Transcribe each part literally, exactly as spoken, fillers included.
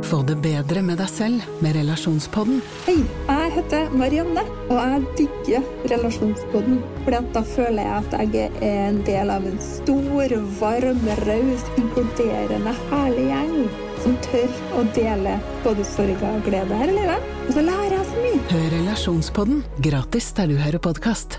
Få det bedre med deg selv med Relasjonspodden. Hei, jeg heter Marianne, og jeg digger Relasjonspodden. Fordi at da føler jeg at jeg er en del av en stor, varm, raus, inkluderende, herlig gjeng som tør å dele både sorg og glede her i livet. Og så lærer jeg så mye. Hør Relasjonspodden gratis der du hører podcast.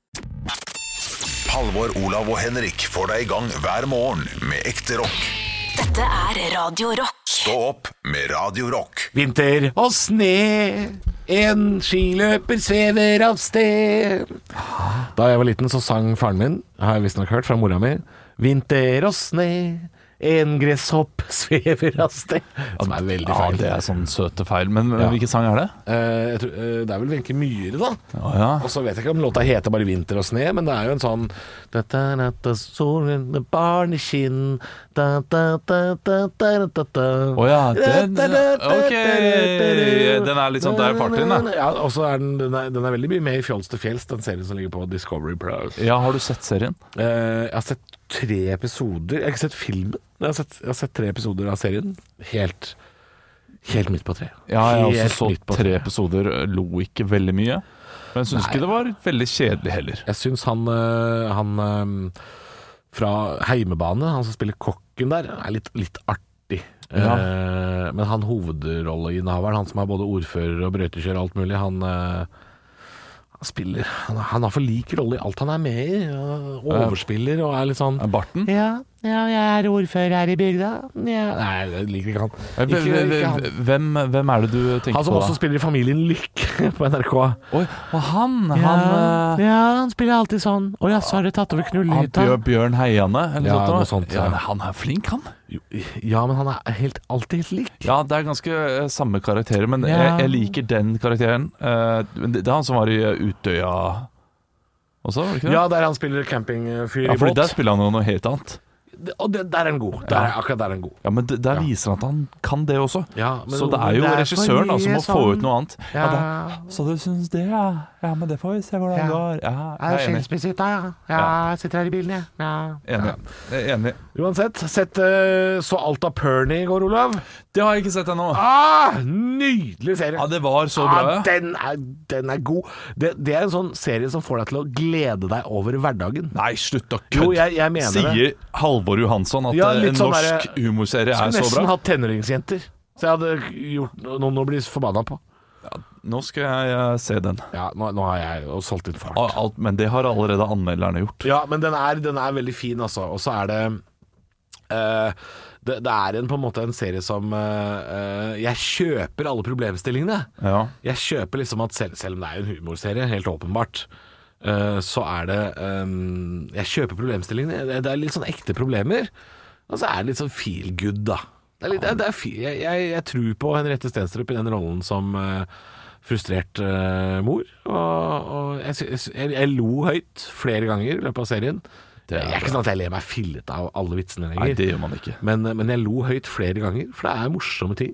Halvor, Olav og Henrik får deg i gang hver morgen med ekte rock. Dette er Radio Rock. Stå opp med Radio Rock. Vinter og sne, en skiløper svever av sted. Da jeg var liten så sang faren min, har jeg visst nok hørt fra mora mi, vinter og sne, en gresshopp svever av sted. Som er veldig feil. Ja, det er sånn søte feil. Men Ja. hvilken sang er det? Eh, jeg tror, eh, det er vel Wenche Myhre da. Å ja. Og så vet jeg ikke om låta heter bare Vinter og sne, men det er jo en sånn dette er natta solen med barneskinn da, da, da, da, da, da, da. Å ja, den Ok, den er litt sånn der farten da. Ja, og så er den, den, er, den er veldig mye med i Fjols til fjells, den serien som ligger på Discovery Plus. Ja, har du sett serien? Eh, jeg har sett tre episoder. Jeg har ikke sett filmen. Jeg har sett, jeg har sett tre episoder av serien. Helt, helt midt på tre. Ja, jeg har Helt også midt på så tre episoder, lo ikke veldig mye. Men jeg synes Nei. ikke det var veldig kjedelig heller. Jeg syns han, øh, han øh, fra Heimebane, han som spiller kokken der, er litt, litt artig. Ja. Eh, men han hovedrolleinnehaveren, han som er både ordfører og brøytekjører og alt mulig, han, øh, han spiller han, han har for lik rolle i alt han er med i. og Overspiller og er litt sånn Er Barten? Ja, ja, jeg er ordfører her i bygda. Ja. Nei, jeg liker ikke han. Ikke, ikke han. Hvem, hvem er det du tenker Han som på også da? spiller i Familien Lykke på N R K. Oi, og han, han, eh, ja, han spiller alltid sånn. Å ja, så har det tatt over han knullehytta. Bjørn, Bjørn Heiane eller Ja, sånt, noe da? sånt, ja. ja. men Han er flink, han. Jo, Ja, men han er helt, alltid helt lik. Ja, det er ganske eh, samme karakterer, men Ja. jeg, jeg liker den karakteren. Eh, men det, det er han som var i eh, Utøya også, var det ikke det? Ja, der han spiller campingfyr Ja, i fordi båt. der spiller han jo noe helt annet. Det- Og det, der er han god. Der, Ja. er- Akkurat der er han god. Ja, men det, der Ja. viser han at han kan det også. Ja, men Så det er jo for regissøren da, som mye må få sånn- ut noe annet. Ja, Ja, da, så du synes det, ja? Ja, men det får vi se hvordan Ja. det går. Ja, Jeg er jeg er enig. skilsmissehytta, ja. Ja, jeg sitter her i bilen, jeg. Ja. Enig. Jeg er enig. Uansett, sett uh, så alt av Pernie i går, Olav. Det har jeg ikke sett ennå. Ah, nydelig serie. Ja, det var så bra, Ah, ja. den, er, den er god. Det, det er en sånn serie som får deg til å glede deg over hverdagen. Nei, slutt å Jo, kødde. jeg, jeg mener det. Sier Halvor Johansson at Ja, eh, litt en sånn norsk derre- humorserie Skulle er så nesten bra? hatt tenåringsjenter. Så jeg hadde gjort noen å bli forbanna på. Nå skal jeg eh, se den. Ja, nå, nå har jeg jo solgt inn fart. Al- Alt, men det har allerede anmelderne gjort. Ja, men den er, den er veldig fin, altså. Og så er det, eh, det Det er en, på en måte en serie som eh, Jeg kjøper alle problemstillingene. Ja. Jeg kjøper liksom at selv, selv om det er en humorserie, helt åpenbart, eh, så er det eh, Jeg kjøper problemstillingene. Det, det er litt sånn ekte problemer. Og så er det litt sånn feel good, da. Det er litt, det er, det er fi- jeg, jeg, jeg tror på Henriette Stenstrup i den rollen som eh, frustrert eh, mor. Og, og jeg, sy- jeg, jeg lo høyt flere ganger i løpet av serien. Det Det er er ikke bra. sånn at jeg ler meg fillet av alle vitsene lenger. Nei, det gjør man ikke. Men, men jeg lo høyt flere ganger, for det er morsomme ting.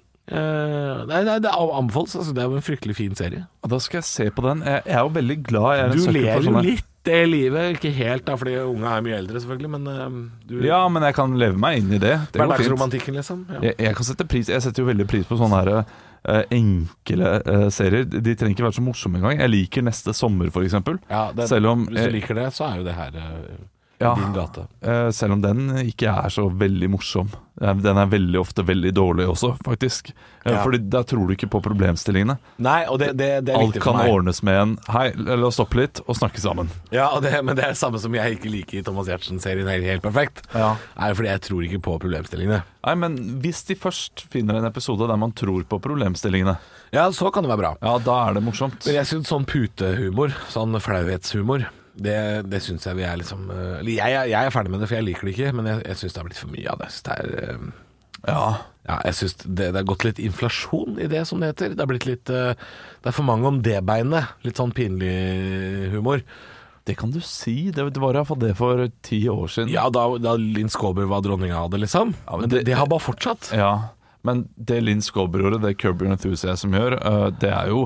Uh, nei, nei, det er anbefales. Altså, det er jo en fryktelig fin serie. Og da skal jeg se på den. Jeg, jeg er jo veldig glad. Jeg er en Du søkker for lever jo sånne- litt det livet. Ikke helt, da, fordi unga er mye eldre, selvfølgelig. Men uh, du, Ja, men jeg kan leve meg inn i det. Det går fint. hverdagsromantikken, liksom. Ja. Jeg, jeg kan sette pris Jeg setter jo veldig pris på sånne her eh, enkle eh, serier. De trenger ikke være så morsomme engang. Jeg liker Neste sommer, for eksempel. Ja, det, Selv om hvis du eh, liker det, så er jo det her uh, Ja. i din gate. eh, Selv om den ikke er så veldig morsom. Eh, Den er veldig ofte veldig dårlig også, faktisk. Eh, Ja. Fordi da tror du ikke på problemstillingene. Nei, og det, det, det er Alt viktig for kan meg. ordnes med en Hei, la oss stoppe litt og snakke sammen. Ja, og det, men det er det samme som jeg ikke liker i Thomas Giertsen-serien helt, helt perfekt. Ja. Er fordi jeg tror ikke på problemstillingene. Nei, men hvis de først finner en episode der man tror på problemstillingene, Ja, så kan det være bra. ja, da er det morsomt. Men jeg synes sånn putehumor, sånn flauhetshumor, det, det synes jeg vi er liksom øh, eller jeg, er- jeg er ferdig med det, for jeg liker det ikke, men jeg, jeg synes det har blitt for mye av det. Jeg synes det er, øh, Ja. ja, jeg synes det, det har gått litt inflasjon i det, som det heter. Det har blitt litt øh, det er for mange om det beinet. Litt sånn pinlig humor. Det kan du si. Det, det var iallfall det for ti år siden. Ja, da, da Linn Skåber var dronninga av det, liksom. Ja, men men det, det- det har bare fortsatt. Ja, men det Linn Skåber gjorde, det Curb Your Enthusiasm gjør, øh, det er jo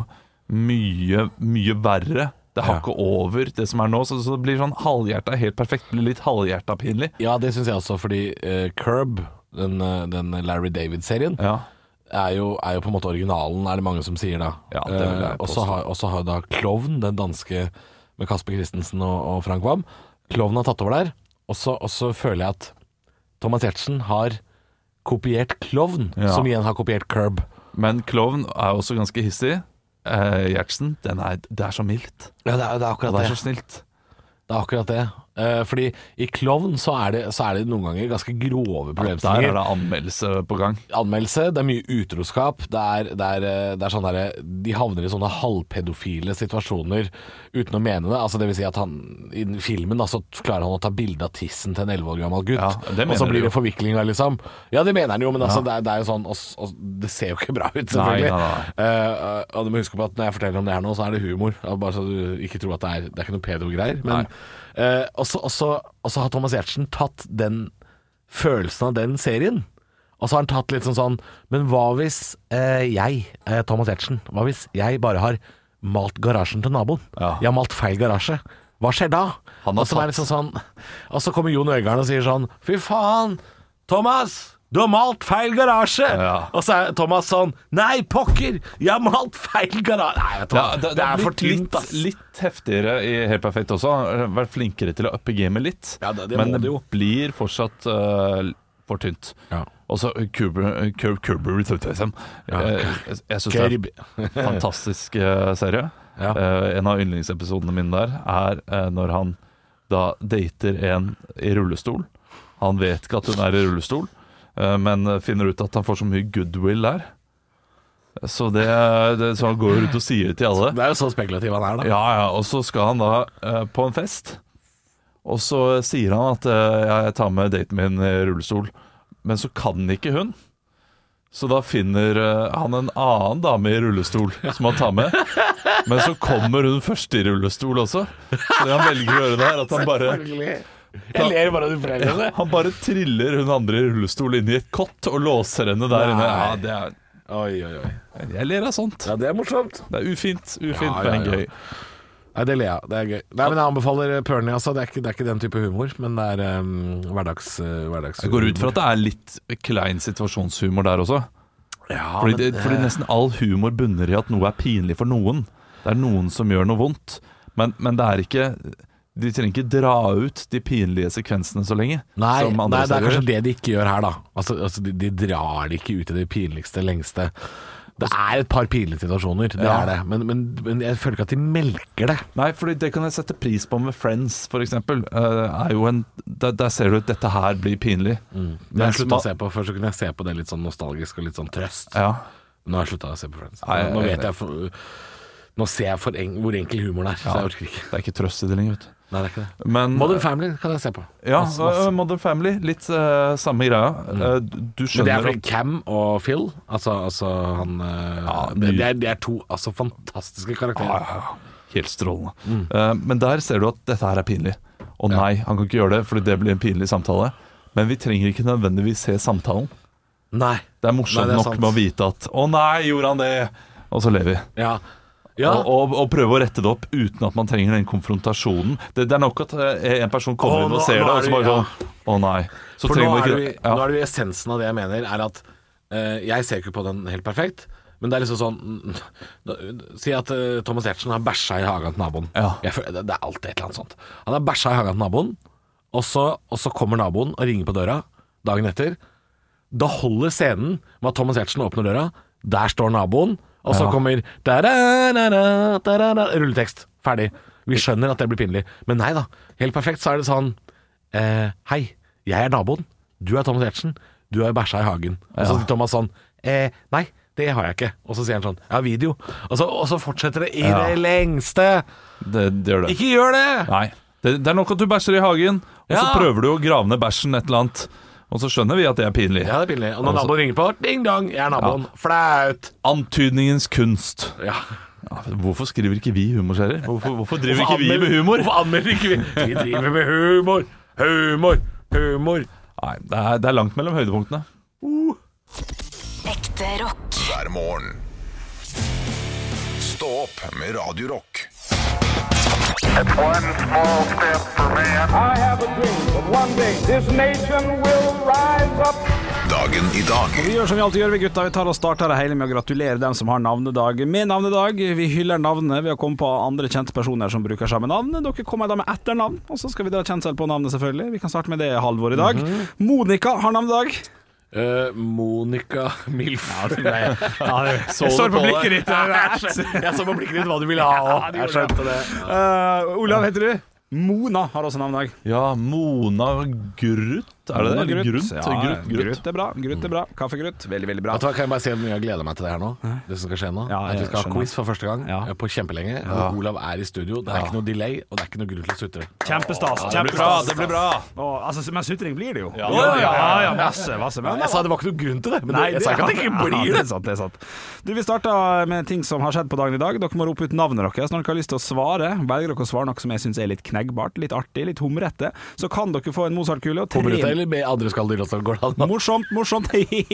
mye, mye verre. Det har Ja. ikke over det som er nå, så, så det blir sånn halvhjerta helt perfekt. Det blir litt halvhjerta pinlig. Ja, det synes jeg også, fordi uh, Curb, den, øh, den Larry David-serien, Ja. er jo, er jo på en måte originalen, er det mange som sier da. Ja, det vil jeg eh, Og så har, også har da Klovn, den danske med Kasper Christensen og, og Frank Wam. Klovn har tatt over der. Og så, og så føler jeg at Thomas Giertsen har kopiert Klovn, Ja. som igjen har kopiert Curb. Men Klovn er også ganske hissig. Eh, Gjertsen, den er, det er så mildt. Ja, det er, det er Og akkurat det det. er så snilt. Det er akkurat det. Eh, fordi i Klovn så er, det, så er det noen ganger ganske grove Der problemstillinger. er det anmeldelse på gang. Anmeldelse, det er mye utroskap. Det er, det er, det er sånn der, de havner i sånne halvpedofile situasjoner uten å mene det. Altså det vil si at han i filmen da, så klarer han å ta bilde av tissen til en elleve år gammel gutt. Ja, det mener og så de blir jo. det forvikling der, liksom. Ja, det mener han jo, men altså, Ja. det, er, det er jo sånn og, og det ser jo ikke bra ut, selvfølgelig. Nei, nei, nei. Eh, og du må huske på at når jeg forteller om det her nå, så er det humor. Ja, bare så du ikke tror at det er, det er ikke noe pedo-greier. Men eh, også, også, også har Thomas Giertsen tatt den følelsen av den serien. Og så har han tatt litt sånn sånn Men hva hvis eh, jeg, eh, Thomas Giertsen, hva hvis jeg bare har malt garasjen til naboen? Ja. Jeg har malt feil garasje. Hva skjer da? Han har og, så er tatt- det sånn, sånn, og så kommer Jon Øigarden og sier sånn Fy faen, Thomas! Du har malt feil garasje! Ja. Og så er Thomas sånn Nei, pokker! Jeg har malt feil garasje! Nei, vet du hva. Ja, det, er for blitt tynt, ass. litt, litt heftigere i Helt Perfekt også. Vært flinkere til å uppe gamet litt. Ja, det- det men må det det jo. blir fortsatt uh, for tynt. Ja. Og så Curber Curber Enthusiasm. Ja, Eh, Jeg, jeg syns det er Curb. en fantastisk eh, serie. Ja. Eh, en av yndlingsepisodene mine der er eh, når han da dater en i rullestol. Han vet ikke at hun er i rullestol, eh, men finner ut at han får så mye goodwill der. Så, det, det, så han går ut og sier det til alle. Det er jo så spekulativ han er, da. Ja, ja, og så skal han da eh, på en fest. Og så sier han at eh, jeg tar med daten min i rullestol. Men så kan ikke hun. Så da finner eh, han en annen dame i rullestol som han tar med. Men så kommer hun først i rullestol også. Så det han velger å gjøre der, at han bare Jeg ler bare av de foreldrene. Han bare triller hun andre i rullestol inn i et kott og låser henne der Nei. inne. Ja, det er, Oi, oi, oi. jeg ler av sånt. Ja, det er morsomt. Det er ufint, ufint, Ja, ja, men ja. gøy. Nei, det ler jeg av. Det er gøy. Nei, men jeg anbefaler Pernie, altså. Det er, ikke, det er ikke den type humor, men det er um, hverdags, uh, hverdags Jeg går ut fra at det er litt klein situasjonshumor der også. Ja, Fordi, men, det, fordi nesten all humor bunner i at noe er pinlig for noen. Det er noen som gjør noe vondt. Men, men det er ikke de trenger ikke dra ut de pinlige sekvensene så lenge. Nei, som andre nei, det er serier. kanskje det de ikke gjør her, da. Altså, altså de, de drar det ikke ut i det pinligste, lengste. Det er et par pinlige situasjoner, det Ja. er det. Men, men, men jeg føler ikke at de melker det. Nei, fordi det kan jeg sette pris på med Friends, for eksempel. Eh, er jo en, der, der ser du at dette her blir pinlig. Det har jeg Mens sluttet ma- å se på. Før så kunne jeg se på det litt sånn nostalgisk og litt sånn trøst. Ja. Nå har jeg sluttet å se på Friends. Nei, Nå jeg- vet jeg for, Nå ser jeg for en, hvor enkel humoren er, så jeg orker ikke. Det er ikke trøst i det lenger, vet du. Nei, det er ikke det. Men Modern Family kan jeg se på. ja, Masse, masse. eh, Modern Family, litt eh, samme greia. Eh, du Men det er skjønner fordi Cam og Phil, altså, altså han eh, Ja, det, det, er, det er to altså, fantastiske karakterer. Ja, ja, helt strålende. Eh, men der ser du at dette her er pinlig. Og nei, han kan ikke gjøre det, fordi det blir en pinlig samtale. Men vi trenger ikke nødvendigvis se samtalen. Nei. Det er morsomt Nei, det er nok sant. med å vite at 'å nei, gjorde han det?' Og så lever vi. Ja. Ja. Og, og, og prøve å rette det opp uten at man trenger den konfrontasjonen. Det, det er nok at eh, en person kommer Å, inn og nå- ser nå det, er og så vi- bare ja. sånn 'å nei'. Så For nå trenger man er, ikke du, ja. nå er du i essensen av det jeg mener, er at eh, jeg ser ikke på den helt perfekt. Men det er liksom sånn mm, da- Si at eh, Thomas Giertsen har bæsja i hagen til naboen. Ja. Jeg føler, det, det er alltid et eller annet sånt. Han har bæsja i hagen til naboen, og så, og så kommer naboen og ringer på døra dagen etter. Da holder scenen med at Thomas Giertsen åpner døra. Der står naboen, og så Ja. kommer da-da-da-da, da-da-da, rulletekst. Ferdig. Vi skjønner at det blir pinlig. Men nei da. Helt perfekt så er det sånn eh, Hei, jeg er naboen. Du er Thomas Giertsen. Du har bæsja i hagen. Og så Ja. sier Thomas sånn eh, Nei, det har jeg ikke. Og så sier han sånn Jeg har video. Og så, og så fortsetter det i Ja. det lengste. det, det gjør det. Ikke gjør det! Nei. Det, det er nok at du bæsjer i hagen, og så Ja. prøver du å grave ned bæsjen et eller annet. Og så skjønner vi at det er pinlig. Ja, det er pinlig. Og når Altså- naboen ringer på, ding dong, jeg er naboen. Flaut. Antydningens kunst. Ja. Ja, hvorfor skriver ikke vi humorserier? Hvorfor, hvorfor driver Hvorfor ikke vi med anmelder- humor? Hvorfor anmelder ikke vi? Vi driver med humor. Humor. Humor. Nei, det er, det er langt mellom høydepunktene. Ekte rock. hver morgen. Stå opp med Radio Rock. It's one small step for man. I have a dream that one day this nation will rise up. Dagen i dag. Vi gjør som vi alltid gjør, vi gutta. Vi tar og starter det hele med å gratulere dem som har navnedag med navnedag. Vi hyller navnet ved å komme på andre kjente personer som bruker samme navn. Dere kommer da med etternavn, og så skal vi da kjensel på navnet selvfølgelig. Vi kan starte med det Halvor i dag. Mm-hmm. Monica har navnedag. Uh, Monica Milf. Ja, det ble, ja, det, jeg står på blikket ditt. Jeg så på blikket ditt hva du ville ha. Ja, jeg skjønte det. Uh, Olav heter du? Mona har også navnedag. Ja, Mona Gruth. Er det det? Gruth. Grunt? Ja, Gruth, Gruth. Gruth er bra. Gruth er bra. Kaffegruth. Veldig, veldig bra. Vet du hva, kan jeg bare si at jeg gleder meg til det her nå? Det som skal skje nå. Ja, at vi skal ha skjønner. quiz for første gang ja. på kjempelenge. Ja. Olav er i studio. Det er ja. ikke noe delay, og det er ikke noe grunn til å sutre. Kjempestas. Ja, det blir bra. Det blir bra. Og, altså, men sutring blir det jo. Ja, ja, ja, ja, ja masse, masse. Men, jeg sa det var ikke noe grunn til det, men nei, det, jeg sa ikke at det ikke blir det. Ja, det er sant, det er sant. Du, vi starter med ting som har skjedd på dagen i dag. Dere må rope ut navnet deres når dere har lyst til å svare. Velger dere å svare noe som jeg synes er litt kneggbart, litt artig, litt humrette, så kan dere få en Mozart-kule. Humrette eller med andre skalldyr også går det an? Morsomt, morsomt.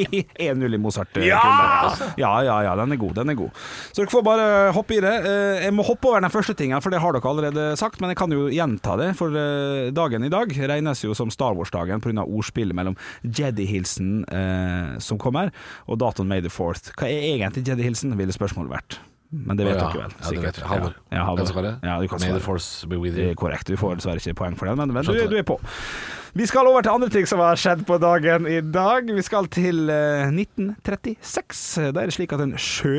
én null i Mozart. Ja! ja, ja, ja, den er god, den er god. Så dere får bare hoppe i det. Jeg må hoppe over den første tingen, for det har dere allerede sagt, men jeg kan jo gjenta det, for dagen i dag regnes jo som Star Wars-dagen på grunn av ordspillet mellom Jedi-hilsen eh, som kommer, og datoen May the fourth. Hva er egentlig Jedi-hilsen, ville spørsmålet vært. Men det vet oh, ja. dere vel, sikkert. Ja, det vet jeg. Halvor. Ja, ja, Halvor. Kan ja, du kan May the force be with you. Det er korrekt, du får dessverre ikke poeng for den, men, men du, du er på. Vi skal over til andre ting som har skjedd på dagen i dag. Vi skal til uh, nitten trettiseks. Da er det slik at en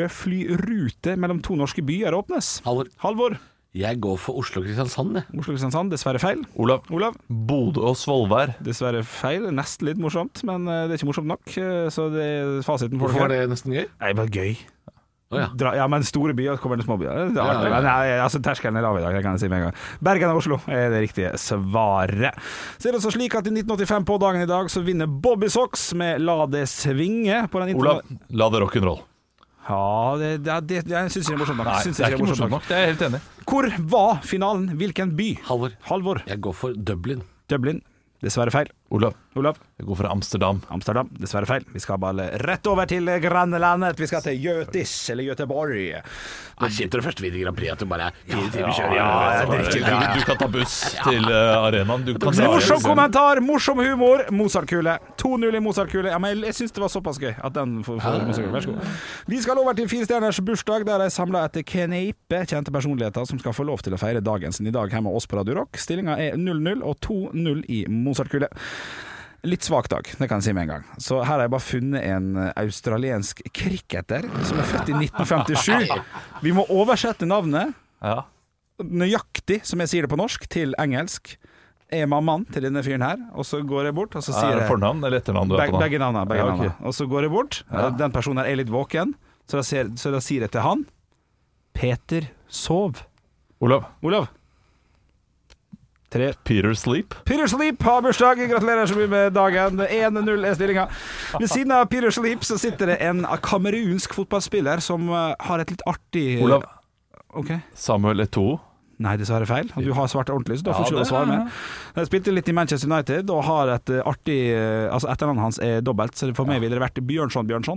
sjøflyrute mellom to norske byer åpnes. Halvor. Halvor. Jeg går for Oslo-Kristiansand. Oslo-Kristiansand, dessverre feil. Olav. Olav. Bodø og Svolvær. Dessverre feil. Nesten litt morsomt, men uh, det er ikke morsomt nok. Uh, så det er fasiten for Hvorfor var det nesten gøy? Nei, bare gøy. Oh, ja. Dra, ja, men store byer kommer det små byer. Det er ja, ja, ja. Nei, altså, terskelen er lav i dag, det kan jeg si med en gang. Bergen og Oslo er det riktige svaret. Så er det så slik at i nitten åttifem på dagen i dag så vinner Bobby Sox med La det svinge på den Olav, la det rock'n'roll. Ja, det, det, det, jeg synes ikke det er morsomt nok. Nei, det er ikke morsomt nok. Det er jeg helt enig. Hvor var finalen? Hvilken by? Halvor. Halvor. Jeg går for Dublin. Dublin. Dessverre feil. Olav. Olav. Jeg går for Amsterdam. Amsterdam, dessverre feil. Vi skal bare rett over til grannelandet. Vi skal til Götis, eller Göteborg. Ah, kjipt det første videre Grand Prix at du bare er fire timer Ja, kjøring. ja, ja, Ja, du, du, du kan ta buss til uh, arenaen. Du kan dra Morsom hjem. kommentar, morsom humor. Mozart-kule. to null i Mozart-kule. Ja, men jeg synes det var såpass gøy at den får, får Mozart-kule. Vær så god. Vi skal over til Fire stjerners bursdag, der jeg samlet etter knepe kjente personligheter som skal få lov til å feire dagen sin i dag hjemme hos oss på Radio Rock. Stillingen er null null og to null i Mozart-kule. Litt svak dag, det kan jeg si med en gang. Så her har jeg bare funnet en australiensk cricketer som er født i nitten femtisju. Vi må oversette navnet Ja. nøyaktig, som jeg sier det på norsk, til engelsk. Er mammaen til denne fyren her, og så går jeg bort og så Er sier det jeg fornavn eller etternavn du er Beg, på nå? begge navnene, begge Ja, ok. navnene. Og så går jeg bort. Ja. Den personen her er litt våken, så da, ser, så da sier jeg til han Peter sov. Olav. Olav. Tre. Peter Sleep. Peter Sleep har bursdag. Gratulerer så mye med dagen. én null er stillinga. Ved siden av Peter Sleep så sitter det en kamerunsk fotballspiller som uh, har et litt artig Olav. Ok. Samuel Eto'o. Nei, dessverre feil. Du har svart ordentlig, så da får Ja, du ikke lov å det- svare med. Jeg spilte litt i Manchester United og har et uh, artig uh, Altså etternavnet hans er dobbelt, så for meg ville det vært Bjørnson Bjørnson.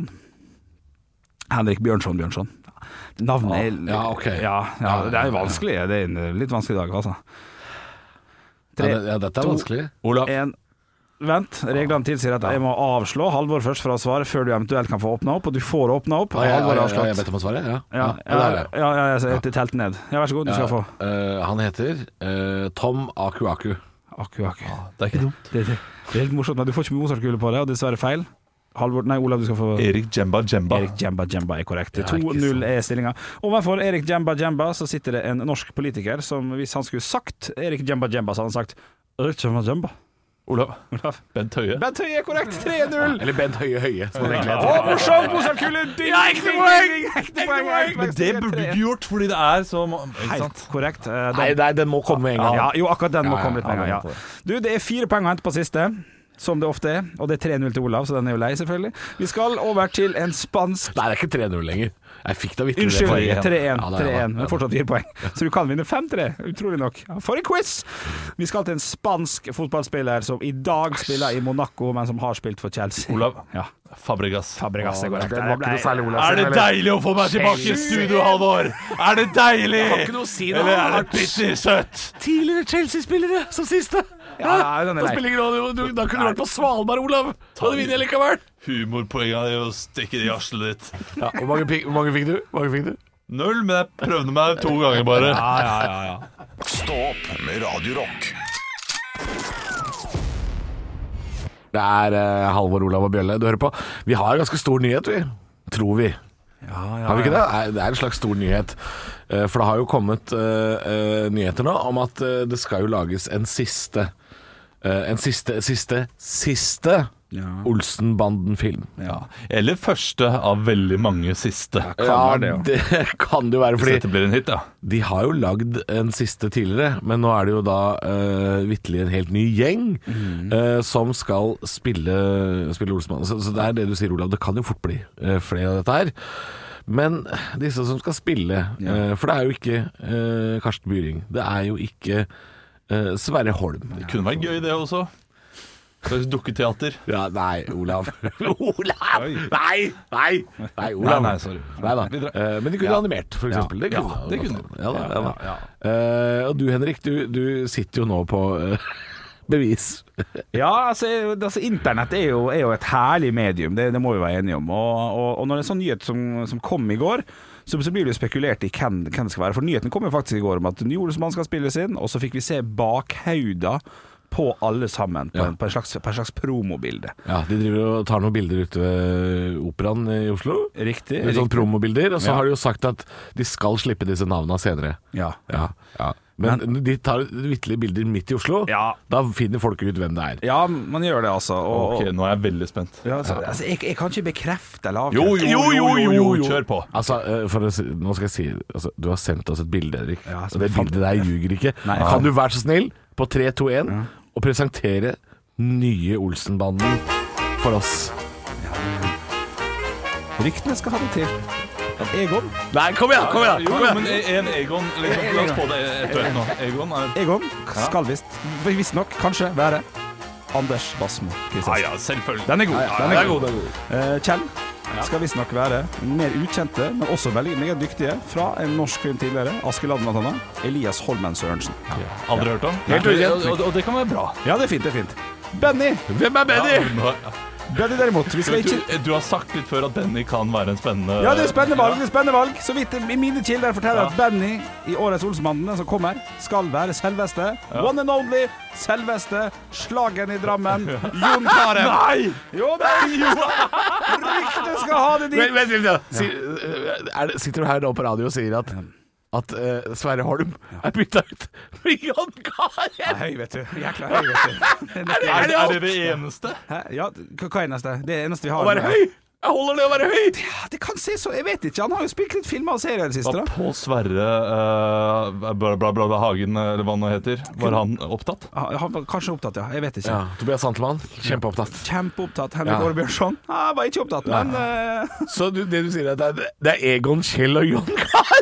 Henrik Bjørnson Bjørnson. Navnet er Ja, ok. Ja, ja, det er vanskelig. Det er en litt vanskelig dag, altså. Tre, Ja, det, ja, dette er to, vanskelig. Olav. en. Vent, reglene tilsier at jeg må avslå Halvor først fra å svare før du eventuelt kan få åpna opp, og du får åpna opp. Ja, ja, Halvor ja, har ja, jeg avslått. vet om å svare, ja. Ja, ja, ja, det er det. ja, ja, jeg jeg telte ned. Ja, vær så god, du skal få. Eh, han heter eh, Tom Aku Aku. Akku, akku. Det er ikke dumt. Det, det, det er helt morsomt, men du får ikke Mozart-kule på det, og dessverre feil. Halvor, nei, Olav, du skal få Erik Djemba Djemba. Erik Djemba Djemba er korrekt. Ja, to ikke null sant. er stillinga. Overfor Erik Djemba Djemba så sitter det en norsk politiker som, hvis han skulle sagt Erik Djemba Djemba, så hadde han sagt Erik Djemba Djemba. Olav. Olav. Bent Høie. Bent Høie er korrekt. tre null. Eller Bent Høie Høie, som det egentlig Å, heter. morsomt! Mozart-kule! Ding, Ja, ekte ding, poeng! ding, ding, ekte poeng! Men det burde du ikke gjort, fordi det er så Ikke Helt sant? korrekt. Eh, Nei, den- nei, den må komme med en gang. Ja, jo, akkurat den må Ja, ja, komme litt med en ja, gang. Ja. Du, det er fire poeng å hente på siste, som det ofte er, og det er tre null til Olav, så den er jo lei, selvfølgelig. Vi skal over til en spansk Nei, det er ikke tre null lenger. Jeg fikk da vitterlig det Unnskyld, poenget. tre én, Ja, det er tre én, det. men fortsatt fire poeng. Så du kan vinne fem tre, utrolig nok. Ja, for en quiz! Vi skal til en spansk fotballspiller som i dag spiller i Monaco, men som har spilt for Chelsea. Olav. Ja, Fabregas. Fabregas er korrekt. Den var ikke noe særlig Olav. Er det deilig å få meg tilbake i studio, Halvor? Er det deilig? Har ikke noe å si nå. Eller er det bitter søtt? Tidligere Chelsea-spillere som siste. Ja, ja, den er Da lei. spiller ingen rolle. Du- Da kunne du vært på Svalbard, Olav. Da hadde du vunnet likevel. Humorpoenget er å stikke det i arslet ditt. Ja, hvor, mange, pik- hvor mange fikk du? Hvor mange fikk du? Null, men jeg prøvde meg to ganger bare. Ja, ja, ja, ja. Stå opp med Radio Rock. Det er uh, Halvor, Olav og Bjølle du hører på. Vi har ganske stor nyhet, vi. Tror vi. Ja, ja, Har vi ikke ja. det? Nei, det er en slags stor nyhet. Eh, For det har jo kommet eh, eh, nyheter nå om at eh, det skal jo lages en siste eh, En siste, siste, siste Ja. Olsenbanden-film. Ja. Eller første av veldig mange siste. Kan være det, ja. det kan det jo være, Hvis fordi dette blir en hit, ja. de har jo lagd en siste tidligere, men nå er det jo da uh, vitterlig en helt ny gjeng eh, som skal spille, spille Olsenbanden. Så, så det er det du sier, Olav, det kan jo fort bli uh, flere av dette her. Men disse som skal spille, eh, for det er jo ikke eh, Karsten Byring, det er jo ikke eh, Sverre Holm. Det kunne vært gøy, det også. Slags dukketeater. Ja, nei, Olav. Olav! Nei, nei, nei, Olav. Nei, nei, sorry. Nei da. Videre. Eh, men de kunne animert, for eksempel. Det kunne, Ja, det kunne de. Ja, da, ja, da. Ja, Eh, og du, Henrik, du, du sitter jo nå på eh, bevis. Ja, altså, altså internett er jo, er jo et herlig medium, det, det må vi være enige om. Og, og, og når det er en sånn nyhet som, som kom i går, så, så blir det jo spekulert i hvem, hvem det skal være. For nyheten kom jo faktisk i går om at ny Olsenmann skal spilles inn, og så fikk vi se bakhauda på alle sammen, på, Ja. en, på, en slags, på en slags promobilde. Ja, De driver og tar noen bilder ute ved Operaen i Oslo. Riktig. Litt sånn riktig. promobilder. Og så Ja. har de jo sagt at de skal slippe disse navnene senere. Ja. Ja, ja. Men, de tar vitterlige bilder midt i Oslo. Ja. Da finner folk ut hvem det er. Ja, man gjør det altså. Og, Ok, nå er jeg veldig spent. ja, altså, altså, jeg, jeg kan ikke bekrefte eller Jo, avkrefte. jo, jo, jo, jo, kjør på. Altså, eh, for å si, nå skal jeg si altså, du har sendt oss et bilde, Erik. Ja, og det bildet der ljuger ikke. Nei. Kan du være så snill på tre, to, én og presentere nye Olsenbanden for oss? Ryktene skal ha det til. Egon. Nei, kom igjen! kom igjen, Jo, kom jo, igjen. men en Egon liksom, La oss få det etter hvert nå. Egon er Egon skal visst, visstnok kanskje være Anders Basmo Ja, Christensen. ja, selvfølgelig. Den er god. Ja, Den det er er god. god, det er god. Eh, Kjell skal visstnok være mer ukjente, men også veldig meget dyktige, fra en norsk film tidligere, Askeladden blant annet, Elias Holmen Sørensen. Aldri hørt om? Helt Nei, ukjent. og, og, og det kan være bra. Ja, det er fint, det er fint. Benny! Hvem er Benny? Ja, nå- Benny derimot, vi skal du, ikke... du har sagt litt før at Benny kan være en spennende Ja, det er spennende valg, det er spennende valg. Så vidt mine kilder forteller at Benny i årets Olsenbanden som kommer, skal være selveste, one and only, selveste, slagen i Drammen, Jon Carew. Nei! Jo, det er jo. Ryktet skal ha det dit. Vent, vent, vent, ja. Si, eh, er det, sitter du her nå på radio og sier at at eh, Sverre Holm er bytta ut med Jon Carew? Høy, vet du. Jækla høy, vet du. Er det, Er, er det er alt? det det eneste? Hæ? Ja, hva hva er neste? Det er eneste vi har. Å være høy? Jeg holder det å være høy. Ja, det kan se så, jeg vet ikke. Han har jo spilt litt filmer og serier i det siste. Var da. Pål Sverre uh, bla, bla, bla, bla, Hagen, eller hva han nå heter, var han opptatt? Ah, Han var kanskje opptatt, ja. Jeg vet ikke. Ja, Tobias Santelmann, kjempeopptatt. Kjempeopptatt. Henrik Ja. Åre Bjørnson ah, var ikke opptatt, men eh, Så du, det du sier er at det er, det er Egon, Kjell og Jon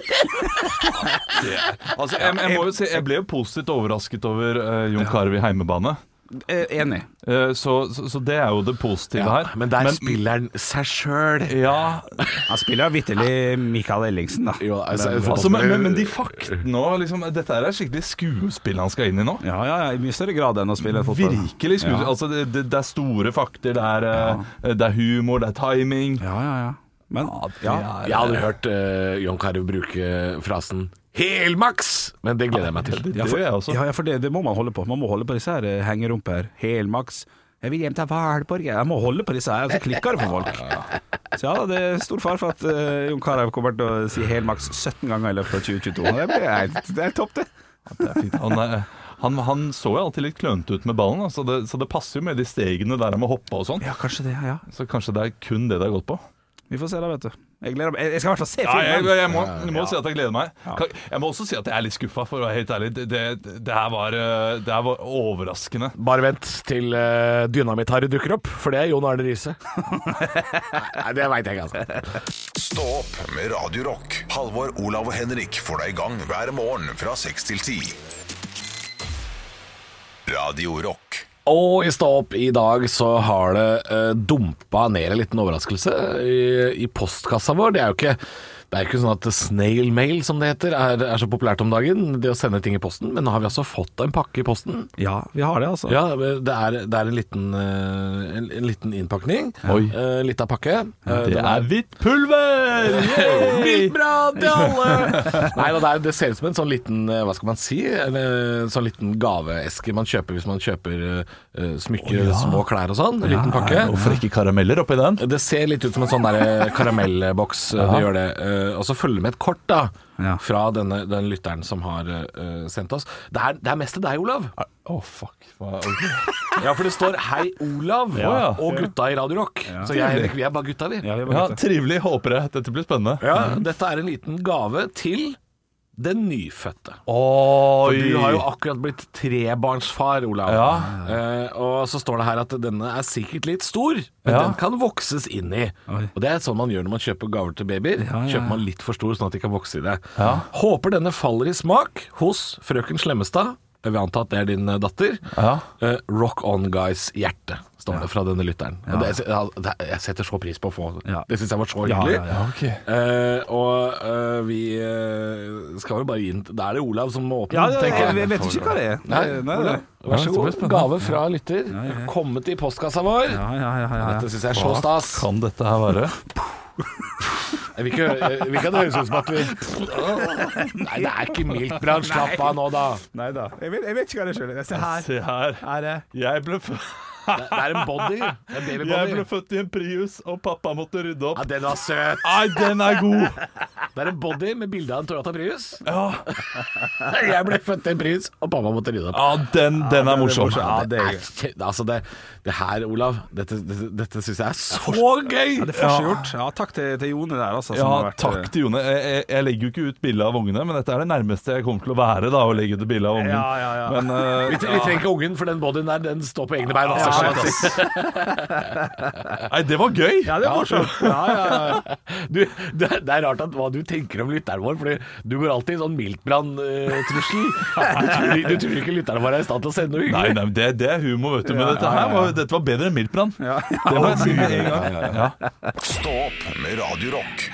Carew? Altså, jeg, jeg må jo si, jeg ble jo positivt overrasket over uh, Jon Carew i heimebane. eh, enig. Eh, så, så, så det er jo det positive her. Men der spiller han seg sjøl. Ja, Han spiller vitterlig Michael Ellingsen, da. Jo, altså, altså, men, men, men de faktene og liksom, dette er skikkelig skuespill han skal inn i nå. Ja, ja, ja, i mye større grad enn å spille fotball. Virkelig skuespill. Ja. Altså, det, det, det er store fakter, det er, eh, det er humor, det er timing. Ja, ja, ja. Men ja, er- Jeg hadde hørt uh, Jon Carew bruke frasen 'helmaks', men det gleder jeg meg til. Det, det Ja, for, gjør jeg også. ja, ja, for det, det må man holde på. Man må holde på disse her eh, hengerumper. Helmaks. Jeg vil hjem til Hvalborg. Jeg må holde på disse her, så klikker det for folk. Så ja, det er stor fare for at uh, Jon Carew kommer til å si helmaks sytten ganger i løpet av tjue tjueto. Det, blir, helt- det er topp, det. Det er fint. Han, er, han, han så jo alltid litt klønete ut med ballen, da, så, det, så det passer jo med de stegene der han må hoppe og sånn. Ja, kanskje det. Ja. Så kanskje det er kun det det har gått på. Vi får se da, vet du. Jeg, gleder meg. jeg skal i hvert fall se Ja, jeg, filmen. jeg, må, jeg må si at jeg gleder meg. Kan- Jeg må også si at jeg er litt skuffa, for å være helt ærlig. Det, det, det, her, var, eh, det her var overraskende. Bare vent til uh, Dynamitt-Harry dukker opp, for det er Jon Arne Riise. Nei, det veit jeg ikke, altså. Stå opp med Radio Rock. Halvor, Olav og Henrik får deg i gang hver morgen fra seks til ti. Radio Rock. Og i Stå opp i dag så har det uh, dumpa ned en liten overraskelse i, i postkassa vår. Det er jo ikke, det Det er ikke sånn at snail mail, som det heter, er, er så populært om dagen, det å sende ting i posten, men nå har vi altså fått en pakke i posten. Ja, vi har det altså. Ja, det er, det er en liten uh, en, en liten innpakning. Oi. Uh, litt av pakke. Uh, Det er hvitt pulver! Biltbrad til alle! Nei, det, er, det ser ut som en sånn liten, uh, hva skal man si, en uh, sånn liten gaveeske man kjøper hvis man kjøper uh, smykker, oh, ja. små klær og sånn. En liten pakke. Hvorfor ikke karameller oppi den? Det ser litt ut som en sånn der karamellboks. Ja. Det gjør det. Uh, og så følger med et kort da ja. fra denne, den lytteren som har uh, sendt oss. Det er, det er mest til deg, Olav. Å, oh, fuck. Okay. Ja, for det står 'Hei, Olav' ja. og gutta i Radio Rock. Ja. Så jeg og Henrik, vi er bare gutta, vi. Ja, vi bare gutta. Ja, trivelig. Håper jeg. Dette blir spennende. Ja, dette er en liten gave til den nyfødte. Oi. For du har jo akkurat blitt trebarnsfar, Olav. Ja. Uh, og så står det her at denne er sikkert litt stor, men ja. den kan vokses inn i. Oi. Og det er sånn man gjør når man kjøper gaver til babyer. Ja, ja, ja. Kjøper man litt for stor sånn at de kan vokse i det. Ja. Håper denne faller i smak hos frøken Slemmestad. Jeg vil anta at det er din datter. Ja. Uh, rock on, guys, hjerte, står det ja. fra denne lytteren. Ja. Det, jeg, det, jeg setter så pris på å få det. Ja. Det synes jeg var så hyggelig. Ja, ja, ja. Okay. Uh, og uh, vi uh, skal jo bare inn. Da er det Olav som må åpne. Ja, ja, ja, jeg vet ikke hva det er. Nei, nei, nei. Vær så god. Gave fra lytter. Ja, ja. Kommet i postkassa vår. Ja, ja, ja, ja. Dette synes jeg er så stas. Hva kan dette her være? Vi kan, vi kan høres ut som at vi Nei, det er ikke mildt, Brann. Slapp av nå, da. Nei da. Jeg vet, jeg vet ikke hva det skjønner. Se her. Se her. Er det? Jeg ble født Det, det er en body. En babybody. Jeg ble født i en Prius, og pappa måtte rydde opp. Ja, den var søt. Nei, den er god. Det er en body med bilde av en Toyota Prius. Ja. Jeg ble født i en Prius, og pappa måtte rydde opp. Ja, den, den er morsom. Ja, det, er, altså det, det her, Olav, dette, dette, dette synes jeg er så gøy. Ja, det er forsgjort. Ja, takk til, til Jone der, altså. Ja, vært, takk til Jone. Jeg, jeg, jeg legger jo ikke ut bilde av ungene, men dette er det nærmeste jeg kommer til å være, da, å legge ut bilde av ungen. Ja, ja, ja. Men, uh, vi, vi trenger ikke ungen, for den bodyen der, den står på egne bein. Altså, ja, Nei, det var gøy. Ja, det var morsomt. Ja, ja, ja. Du, det, det er rart at hva du tenker om lytteren vår, fordi du går alltid i sånn miltbrann-trussel. Uh, du, tror, du tror ikke lytteren vår er i stand til å sende noe hyggelig. Nei, nei det, det er humor, vet du. Men dette her var, dette var bedre enn miltbrann. Ja, ja. Det må jeg si med en gang. Ja, ja, ja. Stå opp med Radio Rock.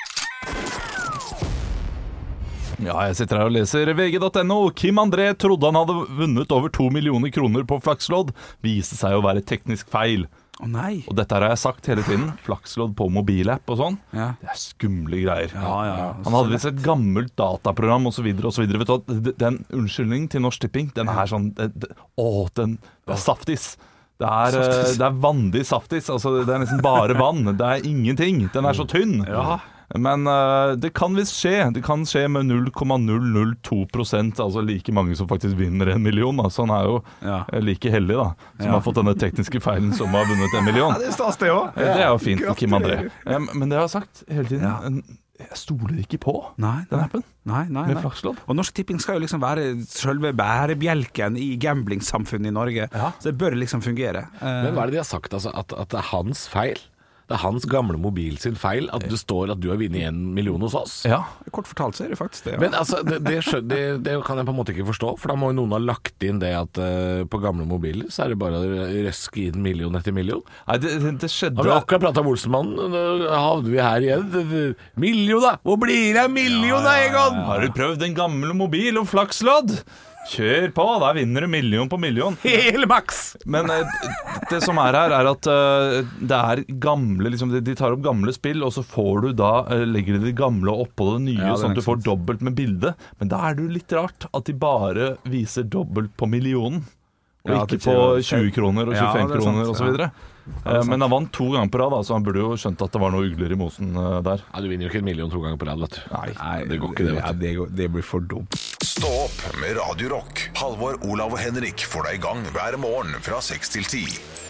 Ja, jeg sitter her og leser V G punktum no. Kim André trodde han hadde vunnet over to millioner kroner på flakslodd. Viste seg å være teknisk feil. Å oh, nei. Og dette har jeg sagt hele tiden. Flakslodd på mobilapp og sånn. Ja. Det er skumle greier. Ja, ja, ja. Han hadde visst et gammelt dataprogram og så videre og så videre. Vet du hva? Den unnskyldningen til Norsk Tipping, den er sånn det, det, Å, den det er saftis. Det er, saftis. Det er vandig saftis. Altså, det er nesten bare vann. Det er ingenting. Den er så tynn. Ja. Men uh, det kan visst skje. Det kan skje med null komma null null to prosent, altså like mange som faktisk vinner en million. Da. Så han er jo ja. like heldig, da, som ja. har fått denne tekniske feilen som har vunnet en million. Ja, det er stas, det også. Det er jo fint, Kim André. Um, men det har jeg sagt hele tiden. Ja. Jeg stoler ikke på nei, den appen nei, nei, med nei. flakslodd. Og Norsk Tipping skal jo liksom være selve bærebjelken i gamblingsamfunnet i Norge. Ja. Så det bør liksom fungere. Men hva er det de har sagt, altså? At, at det er hans feil? Det er hans gamle mobil sin feil at det står at du har vunnet en million hos oss. Ja, kort fortalt så er det faktisk det. Ja. Men altså, det, det, det, det kan jeg på en måte ikke forstå, for da må jo noen ha lagt inn det at uh, på gamle mobiler så er det bare å røske inn million etter million. Nei, det, det, det skjedde... Har vi akkurat pratet om Olsenmannen, da havner vi her igjen. Million da! Hvor blir det million da, Egon? Har du prøvd en gammel mobil og flakslodd? Kjør på, da vinner du million på million. Hele maks! Men eh, det som er her er at uh, det er gamle liksom, de tar opp gamle spill, og så får du da uh, legger de det gamle oppå det nye, ja, det sånn at du får dobbelt med bilde. Men da er det jo litt rart at de bare viser dobbelt på millionen, og ja, ikke på tjue kroner og tjuefem ja, kroner og så videre. Ja, men han vant to ganger på rad, så han burde jo skjønt at det var noe ugler i mosen uh, der. Ja, du vinner jo ikke en million to ganger på rad, vet du. Nei, Nei det går ikke det, vet du. Ja, det, går, det blir for dumt. Stå opp med Radio Rock. Halvor, Olav og Henrik får deg i gang hver morgen fra seks til ti.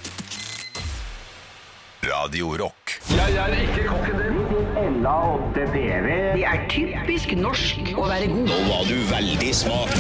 Radio Rock. Jeg er ikke kokken din. Ella åtte P V. Det er typisk norsk å være god. Nå var du veldig smart.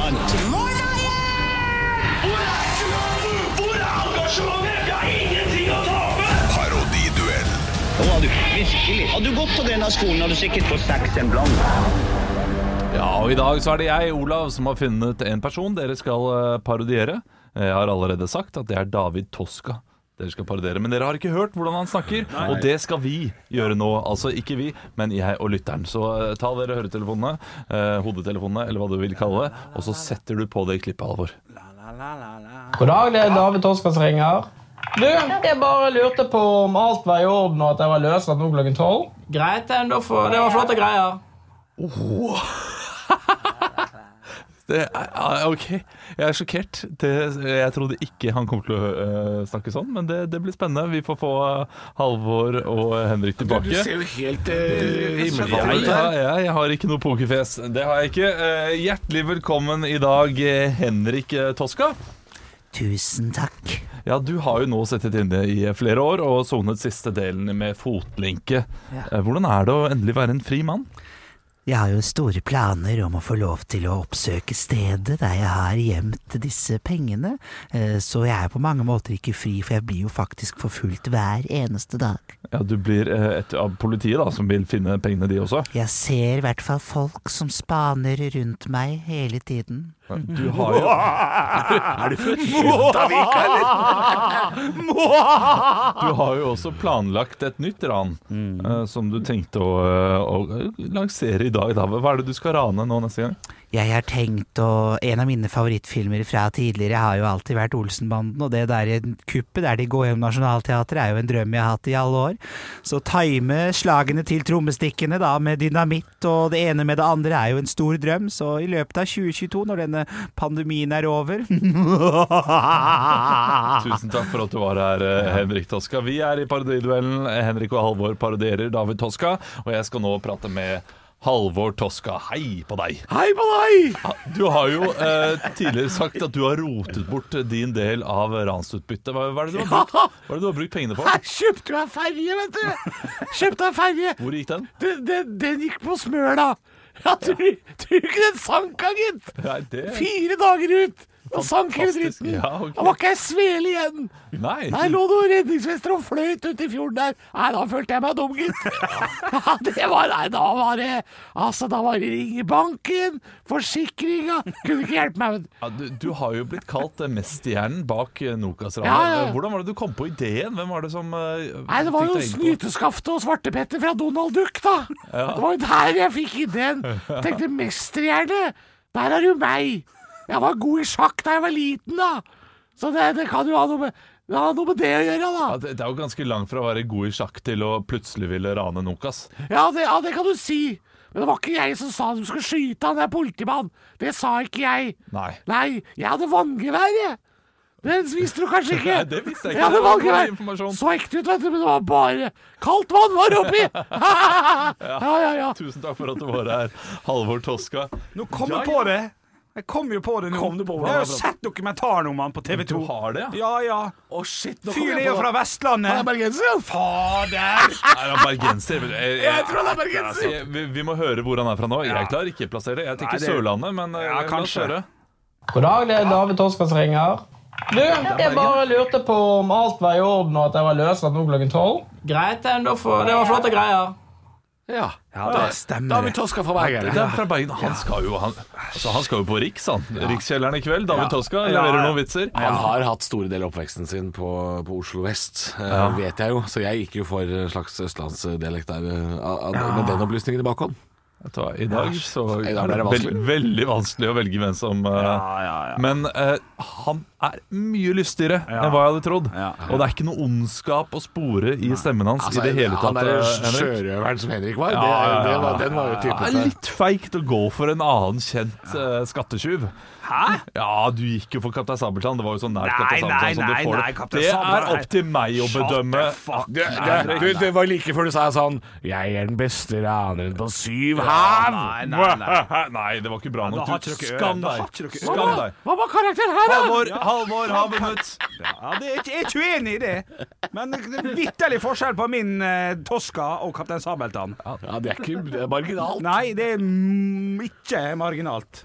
Hvor er engasjementet? Hvor er engasjementet? Jeg har ingenting å tape! Parodiduell. Nå har du virkelig. Har du gått på denne skolen, har du sikkert fått seks en blant. Ja, og i dag så er det jeg, Olav, som har funnet en person dere skal parodiere. Jeg har allerede sagt at det er David Toska. dere skal parodiere. Men dere har ikke hørt hvordan han snakker, Nei. og det skal vi gjøre nå. Altså ikke vi, men jeg og lytteren. Så uh, ta dere høretelefonene, uh, hodetelefonene, eller hva du vil kalle det, og så setter du på det klippet, Halvor. God dag, det er David Toska som ringer. Du, jeg bare lurte på om alt var i orden og at jeg var løslatt nå klokken tolv. Greit, det var flotte greier. Oh. Det er, ok, jeg er sjokkert. Det, jeg trodde ikke han kom til å uh, snakke sånn, men det, det blir spennende. Vi får få uh, Halvor og Henrik tilbake. Du, du ser jo helt uh, himmelfallet ut ja, ja, jeg har ikke noe pokerfjes. Det har jeg ikke. Uh, hjertelig velkommen i dag, Henrik Toska. Tusen takk. Ja, du har jo nå sittet inne i flere år og sonet siste delen med fotlenke. Ja. Hvordan er det å endelig være en fri mann? Jeg har jo store planer om å få lov til å oppsøke stedet der jeg har gjemt disse pengene, så jeg er på mange måter ikke fri, for jeg blir jo faktisk forfulgt hver eneste dag. Ja, du blir et av politiet da, som vil finne pengene de også? Jeg ser i hvert fall folk som spaner rundt meg hele tiden. Du har jo Er du for Kjentavik, eller? Du har jo også planlagt et nytt ran mm. uh, som du tenkte å, å lansere i dag. Da. Hva er det du skal rane nå neste gang? Jeg har tenkt, og en av mine favorittfilmer fra tidligere har jo alltid vært Olsenbanden, og det der kuppet der de går gjennom Nationaltheatret er jo en drøm jeg har hatt i alle år. Så time slagene til trommestikkene da med dynamitt, og det ene med det andre er jo en stor drøm, så i løpet av tjue tjueto, når denne pandemien er over Tusen takk for at du var her, Henrik Toska. Vi er i parodiduellen. Henrik og Halvor parodierer David Toska, og jeg skal nå prate med Halvor Toska, hei på deg. Hei på deg! Du har jo eh, tidligere sagt at du har rotet bort din del av ransutbyttet. Hva, hva, er det du har brukt, hva er det du har brukt pengene på? Her kjøpte du en ferje, vet du. Kjøpte en ferje. Hvor gikk den? Den, den, den gikk på smør da. Ja, tror du ikke den sank, gitt? Ja, det... Fire dager ut. Og sank i dritten. Ja, okay. Det var ikke ei svele igjen. Nei. Nei, lå noen redningsvester og fløyt ut i fjorden der. Nei, da følte jeg meg dum, gitt. Ja, det var, nei, da var det, altså, da var det ringe banken, forsikringa, kunne ikke hjelpe meg. Ja, du, du har jo blitt kalt mesterhjernen bak Nokas-ranet. Ja, ja. Hvordan var det du kom på ideen? Hvem var det som uh, Nei, det var jo Snyteskaftet og Svartepetter fra Donald Duck, da. Ja. Det var jo der jeg fikk ideen. Tenkte mesterhjerne, der er jo meg. Jeg var god i sjakk da jeg var liten, da. Så det, det kan jo ha noe, med, ha noe med det å gjøre, da. Ja, det, det er jo ganske langt fra å være god i sjakk til å plutselig ville rane Nokas. Ja det, ja, det kan du si. Men det var ikke jeg som sa du skulle skyte han der politimannen. Det sa ikke jeg. Nei. Nei, jeg hadde vanngevær, jeg. Det visste du kanskje ikke. Nei, det visste jeg ikke. Jeg hadde vanngevær. Så ekte ut, vet du, men det var bare kaldt vann var oppi. ja. Ja, ja, ja. Tusen takk for at du var her, Halvor Toska. Nå kommer jeg på det. Jeg kom jo på det nå. Kom du på det? Jeg har jo sett dokumentaren om han på T V to. Du har det, ja? Ja, ja. Å, shit. Fyren er jo fra Vestlandet. Han er bergenser. Fader. Er han bergenser? Jeg, jeg, jeg tror han er bergenser. Jeg, vi, vi må høre hvor han er fra nå. Jeg klarer ikke å plassere det. Jeg tenker Nei, det... Sørlandet, men ja, kanskje. God dag, det er David Toska som ringer. Du, jeg bare lurte på om alt var i orden og at jeg var løslatt nå klokken tolv. Greit, det var flotte greier. Ja, ja, det stemmer. David Toska fra Bergen. Det er fra Bergen. Han skal jo, han, altså, han skal jo på Riks, han. Ja. Rikskjelleren i kveld. David ja. Toska leverer noen vitser. Han har hatt store deler av oppveksten sin på, på Oslo Vest, ja. uh, vet jeg jo. Så jeg gikk jo for en slags østlandsdialekt der uh, uh, ja. med den opplysningen i bakhånd. I dag så I dag er det veld, veldig vanskelig å velge hvem som uh, ja, ja, ja. Men uh, han er mye lystigere ja. enn hva jeg hadde trodd ja. Og det er ikke noe ondskap å spore i stemmen hans altså, i det hele tatt. Han er sjørøveren som Henrik var, ja, det, ja, ja. Det var Den var jo typen ja, litt feigt å gå for en annen kjent uh, skattetyv. Hæ? Ja, du gikk jo for Kaptein Sabeltann. Det var jo sånn nært Kaptein Sabeltann som du får det. Det er opp til meg å bedømme. Det, det, det, det var like før du sa sånn Jeg er den beste raneren på syv hav. Nei, nei, nei. Nei, det var ikke bra nok. Skam deg. Skam deg. Hva var karakteren her, da? Halvor, Halvor har vunnet. Ja, det er, jeg er ikke uenig i det. Men det er vitterlig forskjell på min uh, Toska og Kaptein Sabeltann. Ja, det er ikke det er marginalt. Nei, det er mm, ikke marginalt.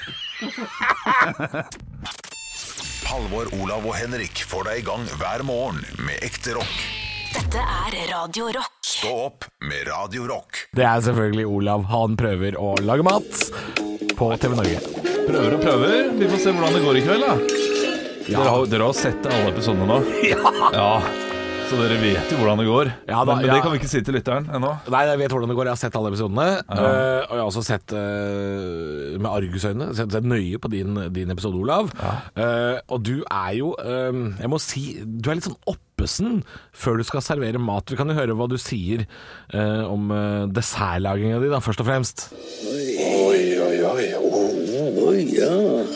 Halvor, Olav og Henrik får deg i gang hver morgen med ekte rock. Dette er Radio Rock. Stå opp med Radio Rock. Det er selvfølgelig Olav. Han prøver å lage mat på T V Norge. Prøver og prøver. Vi får se hvordan det går i kveld, da. Dere, har, dere har sett alle episodene nå? Ja. ja Så dere vet jo hvordan det går. Ja, da, men, men ja. det kan vi ikke si til lytteren ennå. Nei, jeg vet hvordan det går. Jeg har sett alle episodene. Ja. Uh, og jeg har også sett uh, med argusøyne sett, sett nøye på din, din episode, Olav. Ja. Uh, og du er jo uh, jeg må si, du er litt sånn oppesen før du skal servere mat. Vi kan jo høre hva du sier uh, om uh, dessertlaginga di, da, først og fremst. Oi, oi, oi. Oh, oi, ja.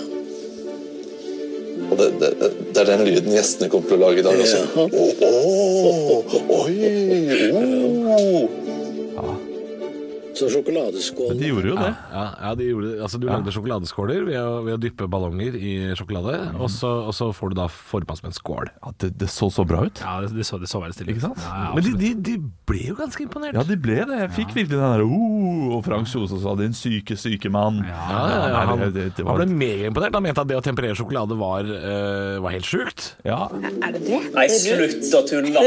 Og det, det, det er den lyden gjestene kommer til å lage i dag også. Åh, oh, oh, oi, oh. Ja. Så sjokoladeskål. Men de gjorde jo det. Ja, ja de gjorde det. Altså, du ja. lagde sjokoladeskåler ved å, ved å dyppe ballonger i sjokolade, mm. og, så, og så får du da forpass med en skål. Ja, det, det så så bra ut. Ja, det, det så, det så veldig stille. Ikke sant? Ja, ja, men de, de, de ble jo ganske imponert. Ja, de ble det. Jeg fikk ja. virkelig den der oh, og Frank Kjos sa din syke, syke mann. Ja, ja, ja, ja. Han, det, det var... han ble mega imponert. Han mente at det å temperere sjokolade var, uh, var helt sjukt. Ja. Er det det? Nei, slutt da, tulla.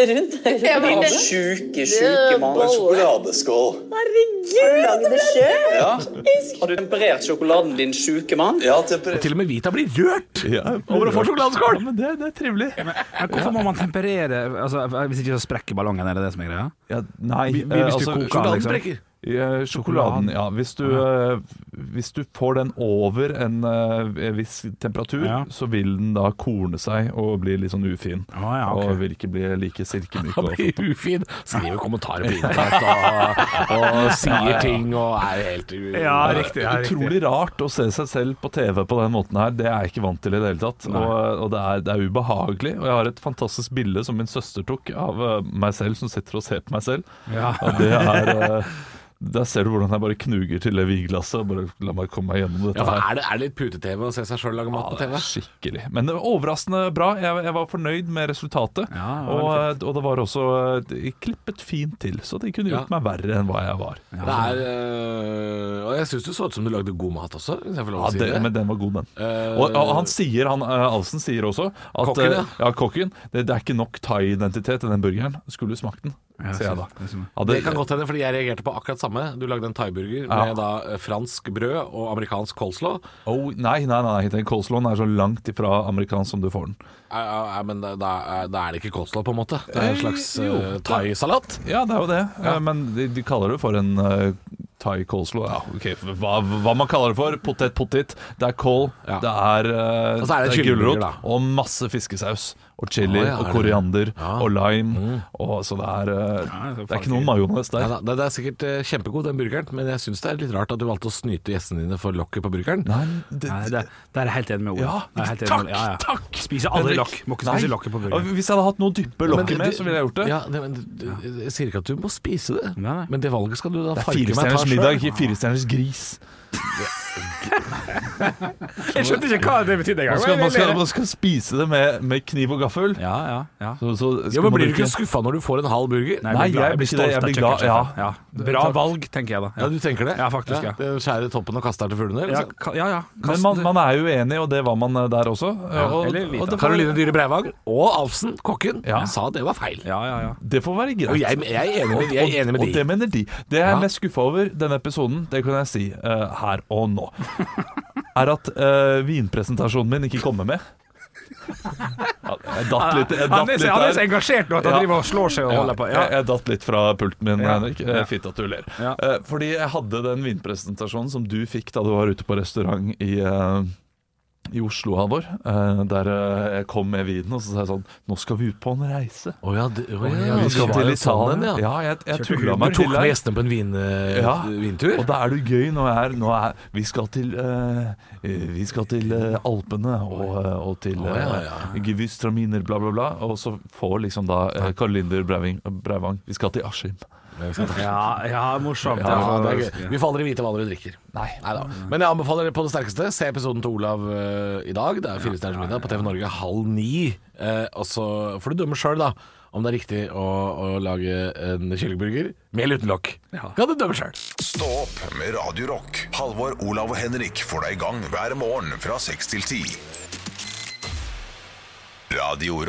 Din syke, syke mann. Sjokoladeskål. Herregud, ja. Har du temperert sjokoladen, din syke mann? Ja, temperert. Og til og med Vita blir rørt ja, over å få sjokoladeskål. Ja, men det, det er trivelig. Ja, men, men hvorfor må man temperere altså, hvis ikke så sprekker ballongen, er det det som er greia? Ja, nei, hvis du altså, koker sjokoladen liksom. sprekker. Ja, sjokoladen, ja. Hvis du, uh, hvis du får den over en uh, viss temperatur, ja. så vil den da korne seg og bli litt sånn ufin. Ah, ja, okay. Og vil ikke bli like silkemyk. Han blir ufin, skriver kommentarer på internett og, og sier ja, ja. ting og er helt u... Ja, riktig, ja, riktig. Utrolig rart å se seg selv på T V på den måten her. Det er jeg ikke vant til i det hele tatt. Og, og det, er, det er ubehagelig. Og jeg har et fantastisk bilde som min søster tok av uh, meg selv, som sitter og ser på meg selv. Ja. Og det er... Uh, Der ser du hvordan jeg bare knuger til det vinglasset og bare la meg komme meg gjennom dette. Ja, for er det, er det litt pute-TV å se seg selv lage mat på T V? Ja, skikkelig. Men det var overraskende bra. Jeg, jeg var fornøyd med resultatet. Ja, det og, og det var også det klippet fint til, så det kunne gjort ja. meg verre enn hva jeg var. Ja. Det er, øh, og jeg synes det så ut som du lagde god mat også, hvis jeg får lov å ja, si det. det. Men den var god, den. Uh, og, og han sier, han, Alsen sier også at kokken, ja. ja, kokken, det, det er ikke nok thai-identitet i den burgeren. Skulle smakt den. Ja, sier jeg da. Det, ja, det, det kan godt hende, fordi jeg reagerte på akkurat samme. Du lagde en thaiburger ja. med da fransk brød og amerikansk coleslaw. Oh, nei, nei, nei, den coleslawen er så langt ifra amerikansk som du får den. Ja, ja, men da, da, da er det ikke coleslaw på en måte. Det er en slags uh, thai-salat. Ja, det er jo det. Ja. Men de, de kaller det for en uh, thai coleslaw. Ja, okay. hva, hva man kaller det for? Potet, potet. Det er kål, ja. det er, uh, og så er det, det er gulrot og masse fiskesaus. Og chili, ah, ja, og koriander, ja. og lime mm. og så det er, uh, ja, det, er det er ikke noen majones der. Ja, det, det er sikkert uh, kjempegod den burgeren, men jeg synes det er litt rart at du valgte å snyte gjestene dine for lokket på burgeren. Nei, det, Nei, det, det er helt enig med Ola. Ja, takk, ja, ja. takk! Spiser aldri lokk, må ikke spise lokket på burgeren. Hvis jeg hadde hatt noe å dyppe lokket med, så ville jeg gjort det. Ja, det men, jeg sier ikke at du må spise det, nei, nei. Men det valget skal du da farge meg ta selv. Det er firestjerners middag, ikke firestjerners gris. Jeg skjønte ikke hva det betydde engang. Man skal, man skal, man skal spise det med, med kniv og gaffel. Ja, ja, ja. Så, så jo, men Blir du ikke skuffa når du får en halv burger? Nei, Nei jeg blir ikke det. Jeg blir glad. Ja. Ja. Bra valg, tenker jeg da. Ja, du tenker det? Ja, faktisk, ja. Det skjærer toppen og kaster til fuglene? Ja, ja, ja. Men man, man er jo enig, og det var man der også. Ja. Og, og det Karoline Dyhre Breivang og Alfsen, kokken, ja. sa det var feil. Ja, ja, ja. Det får være greit. Og jeg, jeg er enig med, jeg er enig med og, de. Og det mener de. Det jeg er mest skuffa over denne episoden, det kan jeg si uh, her og nå, er at uh, vinpresentasjonen min ikke kommer med. Jeg datt litt, jeg datt han, er, litt han er så engasjert nå at han ja. driver og slår seg og ja. holder på ja. jeg, jeg datt litt fra pulten min, ja. Henrik. Fint at du ler. Ja. uh, Fordi jeg hadde den vinpresentasjonen som du fikk da du var ute på restaurant i uh, i Oslo, Halvor, der jeg kom med vinen, og så sa jeg sånn: nå skal vi ut på en reise. Å oh, ja, det, oh, ja, vi skal til Italien. Ja, ja jeg, jeg tulla meg til der. Du tok med gjestene på en vin, ja. vintur? Og da er det gøy. Nå er, nå er vi skal til uh, Vi skal til uh, Alpene og, og til uh, oh, ja, ja. Gewürztraminer, bla, bla, bla. Og så får liksom da uh, Karoline Breivang Vi skal til Askim. Ja, ja, morsomt. Ja, det er gøy. Vi får aldri vite hva dere drikker. Nei. Neida. Men jeg anbefaler på det sterkeste se episoden til Olav uh, i dag. Det er Fire stjerners middag på T V Norge halv ni. Uh, og så får du dømme sjøl da om det er riktig å, å lage en kyllingburger med eller uten lokk. Ja. Kan du dømme sjøl. Stå opp med Radio Rock. Halvor, Olav og Henrik får deg i gang hver morgen fra seks til ti. Radio Rock.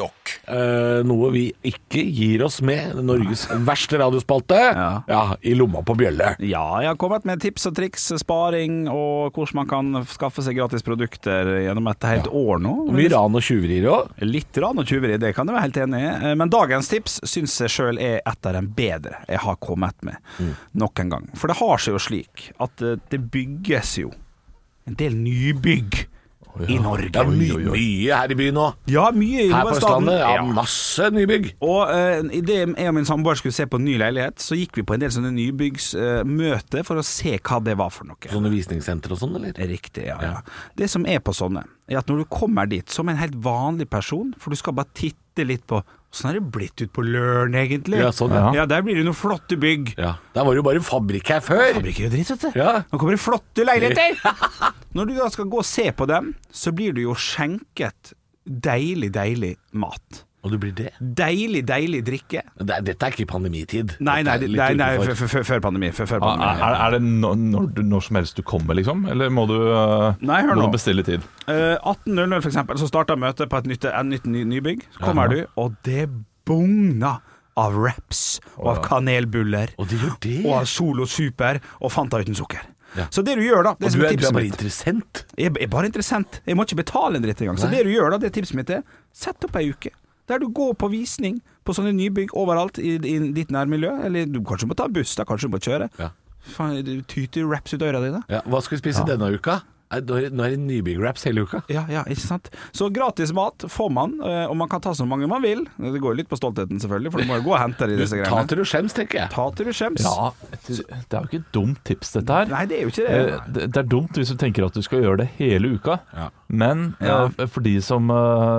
uh, noe vi ikke gir oss med. Norges verste radiospalte. Ja. ja, I lomma på bjølle. Ja, jeg har kommet med tips og triks, sparing og hvordan man kan skaffe seg gratis produkter gjennom et helt ja. år nå. Og mye ran og tjuverier også. Litt ran og tjuverier, det kan jeg være helt enig i. Men dagens tips synes jeg selv er et av de bedre jeg har kommet med mm. nok en gang. For det har seg jo slik at det bygges jo en del nybygg oh, ja. I Norge. Det er mye, mye her i byen nå. Ja, mye i her på Østlandet. Ja, masse nybygg. Og uh, i det jeg og min samboer skulle se på en ny leilighet, så gikk vi på en del sånne nybyggsmøter uh, for å se hva det var for noe. Sånne visningssenter og sånn, eller? Riktig, ja, ja. Det som er på sånne, er at når du kommer dit som en helt vanlig person, for du skal bare titte litt på sånn er det blitt ut på Løren, egentlig. Ja, sånn, ja. Ja, der blir det noen flotte bygg. Ja. Der var det jo bare en fabrikk her før. Fabrikk er jo dritt, vet du. Ja. Nå kommer det flotte leiligheter. Når du da skal gå og se på dem, så blir du jo skjenket deilig, deilig mat. Og du blir det? Deilig, deilig drikke. Det, dette er ikke pandemitid. Nei, nei, nei, nei før pandemi. Før, før pandemi. Ah, er, er det no, når, når som helst du kommer, liksom? Eller må du, uh, nei, hør må nå. du bestille tid? Uh, atten null null for eksempel, så starter møtet på et nytt, en nytt ny, nybygg. Så kommer ja. du, og det bugner av wraps, og av kanelbuller, og, det det. og av Solo Super, og Fanta uten sukker. Ja. Så det du gjør da det Og du er, du er bare mitt. interessant? Jeg er bare interessant. Jeg må ikke betale en dritt engang. Så det du gjør da, det tipset mitt er, sett opp ei uke der du går på visning på sånne nybygg overalt i, i ditt nærmiljø. Eller du kanskje må ta buss, da kanskje du må kjøre. Ja. Faen, du tyter wraps ut øra dine. Ja, hva skal vi spise ja. denne uka? Nå er det nybygg-wraps hele uka. Ja, ja, ikke sant. Så gratis mat får man, og man kan ta så mange man vil. Det går litt på stoltheten selvfølgelig, for du må jo gå og hente det i disse greiene. Ta til du skjems, tenker jeg. Ta til du skjems. Ja, det er jo ikke et dumt tips dette her. Nei, det er jo ikke det. Det, det er dumt hvis du tenker at du skal gjøre det hele uka. Ja. Men ja. for de som,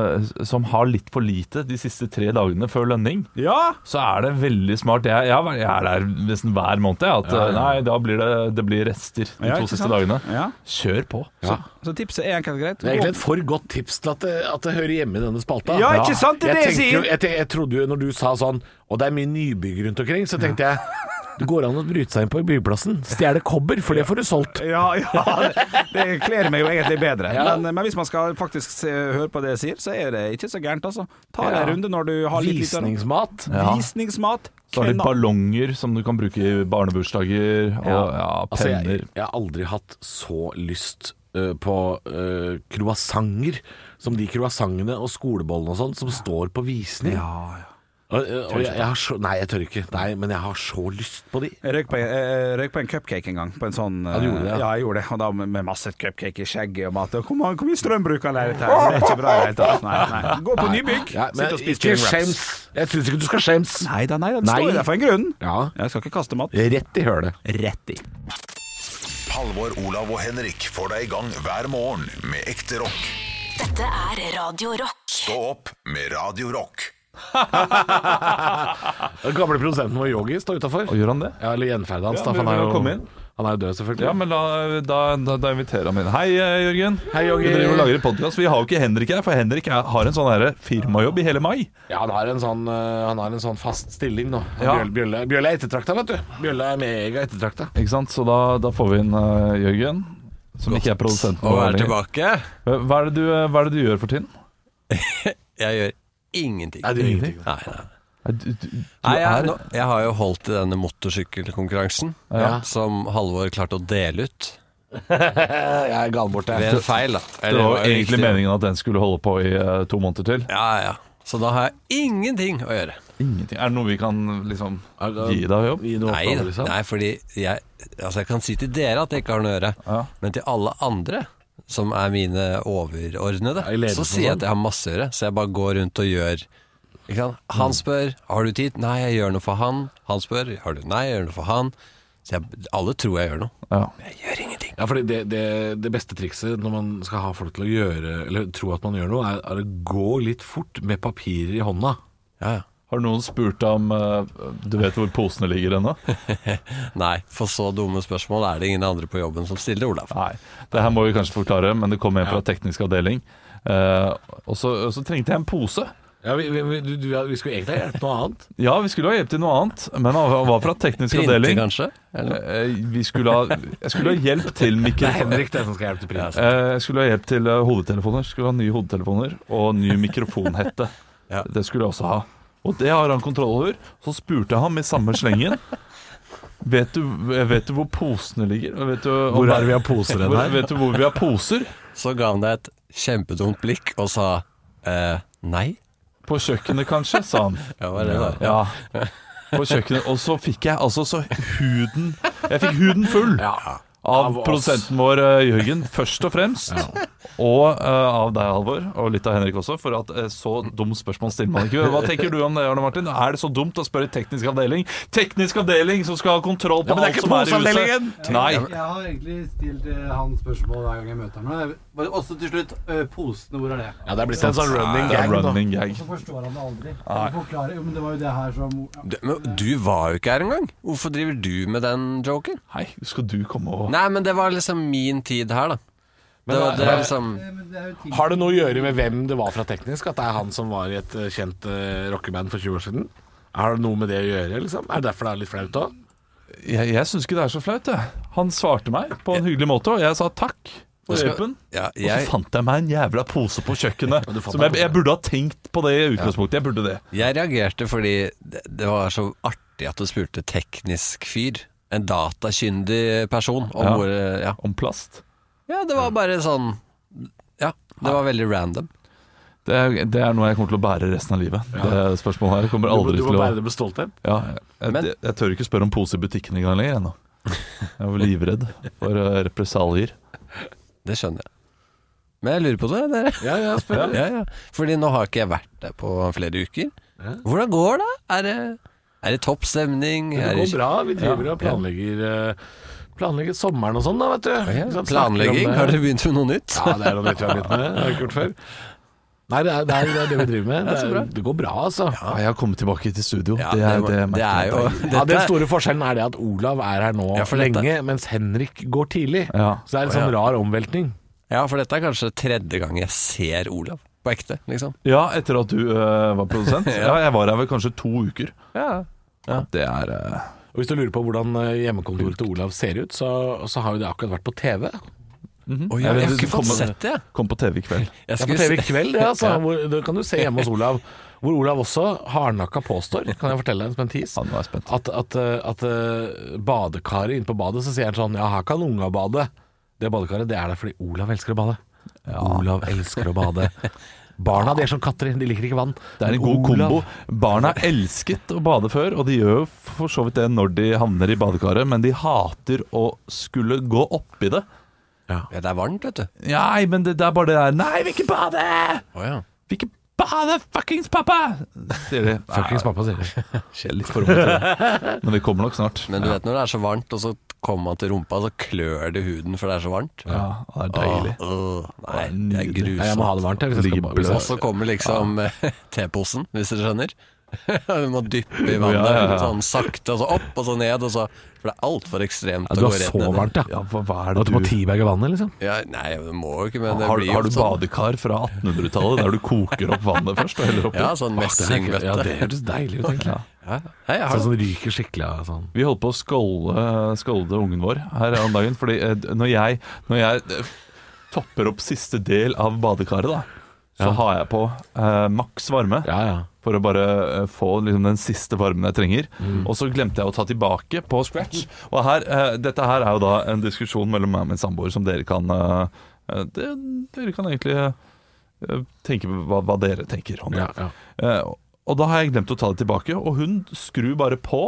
som har litt for lite de siste tre dagene før lønning, ja. så er det veldig smart. Jeg, jeg, jeg er der nesten hver måned, at ja, ja. nei, da blir det, det blir rester de ja, to siste dagene. Ja. Kjør på. Ja. Så, så tipset er enkelt greit. Det er egentlig et for godt tips til at det, at det hører hjemme i denne spalta. Ja, ikke sant? Det er det jeg sier. Jeg, jeg, jeg trodde jo når du sa sånn, og det er mye nybygg rundt omkring, så tenkte jeg det går an å bryte seg inn på byggeplassen. Stjele kobber, for det får du solgt. Ja, ja, det kler meg jo egentlig bedre. Ja. Men, men hvis man skal faktisk se, høre på det jeg sier, så er det ikke så gærent, altså. Ta ja. en runde når du har litt Visningsmat. Ja. Visningsmat. Så har de ballonger som du kan bruke i barnebursdager, og ja, ja penner. Altså, jeg, jeg har aldri hatt så lyst uh, på uh, croissanter, som de croissantene og skolebollene og sånt, som står på visning. Ja, ja. Og, og jeg, jeg har så, nei, jeg tør ikke. Nei, men jeg har så lyst på de. Jeg røk på, jeg røk på en cupcake en gang. På en sånn, ja, du gjorde det? Ja. Ja, jeg gjorde det. Og da med, med masse cupcake i skjegget og mat. Hvor mye, hvor mye strøm bruker han der ute? Det er ikke bra i det hele tatt. Nei, nei. Gå på nybygg. Ja, men ikke skjems. Jeg synes ikke du skal skjems. Nei da, nei da. Det står der for en grunn. Ja. Jeg skal ikke kaste mat. Rett i hølet. Rett i. Halvor, Olav og Henrik får deg i gang hver morgen med ekte rock. Dette er Radio Rock. Stå opp med Radio Rock. Den gamle produsenten vår Yogi står utenfor. Og gjør han det? Ja, eller gjenferdet hans. Ja, da, han, er jo, han er jo død, selvfølgelig. Ja, men da, da, da, da inviterer han min. Hei, Jørgen. Hei, Yogi. Vi driver og lager en podcast. Vi har jo ikke Henrik her, for Henrik er, har en sånn her firmajobb i hele mai. Ja, han har en sånn, uh, han har en sånn fast stilling nå. Ja. Bjølle, Bjølle, Bjølle er ettertrakta, vet du. Bjølle er mega ettertrakta. Ikke sant, så da, da får vi inn uh, Jørgen, som Godt. Ikke er produsenten. Og er tilbake. Hva er, det du, hva er det du gjør for tiden? Jeg gjør ingenting. Nei, du gjør ingenting. Nei, nei. Du, du, du Nei, jeg, nå, jeg har jo holdt i denne motorsykkelkonkurransen ja. Som Halvor klarte å dele ut. Jeg er gal bort der. Ved en feil da. Det var, var egentlig riktig. Meningen at den skulle holde på i uh, to måneder til. Ja, ja. Så da har jeg ingenting å gjøre. Ingenting. Er det noe vi kan liksom gi deg jobb? Nei, oppgave, liksom? Nei, fordi jeg, altså jeg kan si til dere at jeg ikke har noe å gjøre ja. Men til alle andre som er mine overordnede så sier jeg at jeg har masse å gjøre. Så jeg bare går rundt og gjør. Han spør, har du tid? Nei, jeg gjør noe for han. Han spør, har du? Nei, jeg gjør noe for han. Så jeg, alle tror jeg gjør noe ja. Men jeg gjør ingenting. Ja, fordi det, det, det beste trikset når man skal ha folk til å gjøre eller tro at man gjør noe, er, er å gå litt fort med papirer i hånda. Ja, ja. Har noen spurt om uh, du vet hvor posene ligger ennå? Nei, for så dumme spørsmål er det ingen andre på jobben som stiller, Olav. Nei, det her må vi kanskje forklare, men det kom en fra teknisk avdeling uh, og, så, og så trengte jeg en pose. Ja, vi, vi, du, du, vi skulle egentlig ha hjulpet noe annet. Ja, vi skulle ha hjulpet til noe annet, men han var fra teknisk avdeling. Kanskje? Vi skulle ha, jeg skulle ha hjelp til mikrofoner. Det er Henrik det som skal hjelpe til print. Jeg skulle ha hjelp til hodetelefoner. Skulle ha nye hodetelefoner og ny mikrofonhette. Ja. Det skulle jeg også ha. Og det har han kontroll over. Så spurte jeg ham i samme slengen. Vet du, vet du hvor posene ligger? Vet du, hvor er det vi har poser den her? Vet du hvor vi har poser? Så ga han deg et kjempedumt blikk og sa eh, nei. På kjøkkenet kanskje, sa han. Ja, hva er det da? Ja, på kjøkkenet. Og så fikk jeg altså så huden Jeg fikk huden full. Ja. Av produsenten vår, Jørgen, først og fremst. Ja. Og uh, av deg, Halvor, og litt av Henrik også. For at uh, så dumt spørsmål stiller man ikke. Hva tenker du om det, Arne Martin? Er det så dumt å spørre teknisk avdeling? Teknisk avdeling som skal ha kontroll på ja, alt som er i huset? Nei. Jeg har egentlig stilt uh, han spørsmål hver gang jeg møter ham. Også til slutt, uh, posene, hvor er det? Ja, det er blitt en sånn running gang. Running gang. Og så forstår han det aldri. Jeg forklarer, jo, men det var jo det her som... Ja. Du, men du var jo ikke her engang. Hvorfor driver du med den joken? Hei, skal du komme og... Nei, men det var liksom min tid her, da. Det, men, det er liksom... Har det noe å gjøre med hvem det var fra teknisk? At det er han som var i et kjent uh, rockeband for tjue år siden? Har det noe med det å gjøre, liksom? Er det derfor det er litt flaut da? Jeg, jeg synes ikke det er så flaut, det. Han svarte meg på en hyggelig måte, og jeg sa takk for hjelpen. Ja, jeg... Og så fant jeg meg en jævla pose på kjøkkenet. Som jeg, jeg burde ha tenkt på det i utgangspunktet. Jeg burde det. Jeg reagerte fordi det, det var så artig at du spurte teknisk fyr. En datakyndig person om, ja. hvor, ja. om plast. Ja, det var bare sånn. Ja, det var veldig random. Det er, det er noe jeg kommer til å bære resten av livet. Ja. Det spørsmålet her kommer aldri du, du til å... Du må bære det med stolthet. Ja, jeg, Men... jeg, jeg tør ikke spørre om pose i butikken engang lenger ennå. Jeg var livredd for uh, represalier. Det skjønner jeg. Men jeg lurer på det, dere. Ja, ja, spør. Ja, ja. Fordi nå har ikke jeg vært der på flere uker. Ja. Hvordan går det? Er det, er det topp stemning? Det går bra. Vi driver og planlegger... Uh, Planlegge sommeren og sånn da, vet du. Ja, ja. Planlegging? Har dere begynt med noe nytt? Ja, det er noe nytt vi har begynt med. Det har jeg ikke gjort før. Nei, det er det, er, det, er det vi driver med. Det, er, det går bra, altså. Ja, jeg har kommet tilbake til studio. Ja, det, er, det, det, det er jo ja, Den store forskjellen er det at Olav er her nå ja, for lenge, dette. Mens Henrik går tidlig. Ja. Så det er en sånn rar omveltning. Ja, for dette er kanskje tredje gang jeg ser Olav på ekte, liksom. Ja, etter at du uh, var produsent. Ja, jeg var her vel kanskje to uker. Ja, ja. Det er... Uh, Og hvis du lurer på hvordan hjemmekontoret til Olav ser ut, så, så har jo det akkurat vært på T V. Mm-hmm. Oh, ja, jeg har ikke fått sett det. Kom på T V i kveld. Jeg ja, på T V i kveld, ja, altså, hvor, det kan du se hjemme hos Olav. Hvor Olav også hardnakka påstår, kan jeg fortelle deg som en tis, Han var spent. at, at, at uh, badekaret inne på badet, så sier han sånn, ja, her kan unga bade. Det badekaret, det er der fordi Olav elsker å bade. Ja. Olav elsker å bade. Barna, de er som katter, de liker ikke vann. Det er en god kombo. Barna elsket å bade før, og de gjør jo for så vidt det når de havner i badekaret, men de hater å skulle gå opp i det. Ja, ja det er varmt, vet du. Nei, men det, det er bare det der. Nei, vi vil ikke bade! Oh, ja. Vi vil ikke bade, fuckings pappa! Sier de. Fuckings pappa, sier de. Skjer litt for meg til. Men det kommer nok snart. Men du vet når det er så varmt, og så kommer man til rumpa, så klør det huden, for det er så varmt. Ja, det er deilig. Åh, åh, nei, det er grusomt. Jeg må ha det varmt, jeg, hvis jeg skal bade. Og så kommer liksom ja. teposen, hvis dere skjønner. Du må dyppe i vannet, ja, ja, ja. sånn sakte, og så opp, og så ned, og så, for det er alt for ekstremt ja, å gå rett ned. Du har så varmt, ja. ja hva, hva er det du... Du må teabagge vannet, liksom? Ja, nei, det må jo ikke, men det har, blir jo Har du sånn. badekar fra attenhundretallet, der du koker opp vannet først, og heller oppi? Ja, sånn messingbøtte. Ja, det hørtes deilig ut, egentlig. Ja. Ja. Hei, sånn som ryker skikkelig sånn. Vi holdt på å skåle, skåle ungen vår her om dagen, fordi når jeg, når jeg topper opp siste del av badekaret da, så ja. har jeg på eh, maks varme ja, ja. for å bare eh, få liksom, den siste varmen jeg trenger. Mm. Og så glemte jeg å ta tilbake på scratch. Og her, eh, dette her er jo da en diskusjon mellom meg og min samboer som dere kan eh, det, Dere kan egentlig eh, tenke hva, hva dere tenker om det. Ja, ja. Eh, og da har jeg glemt å ta det tilbake, og hun skrur bare på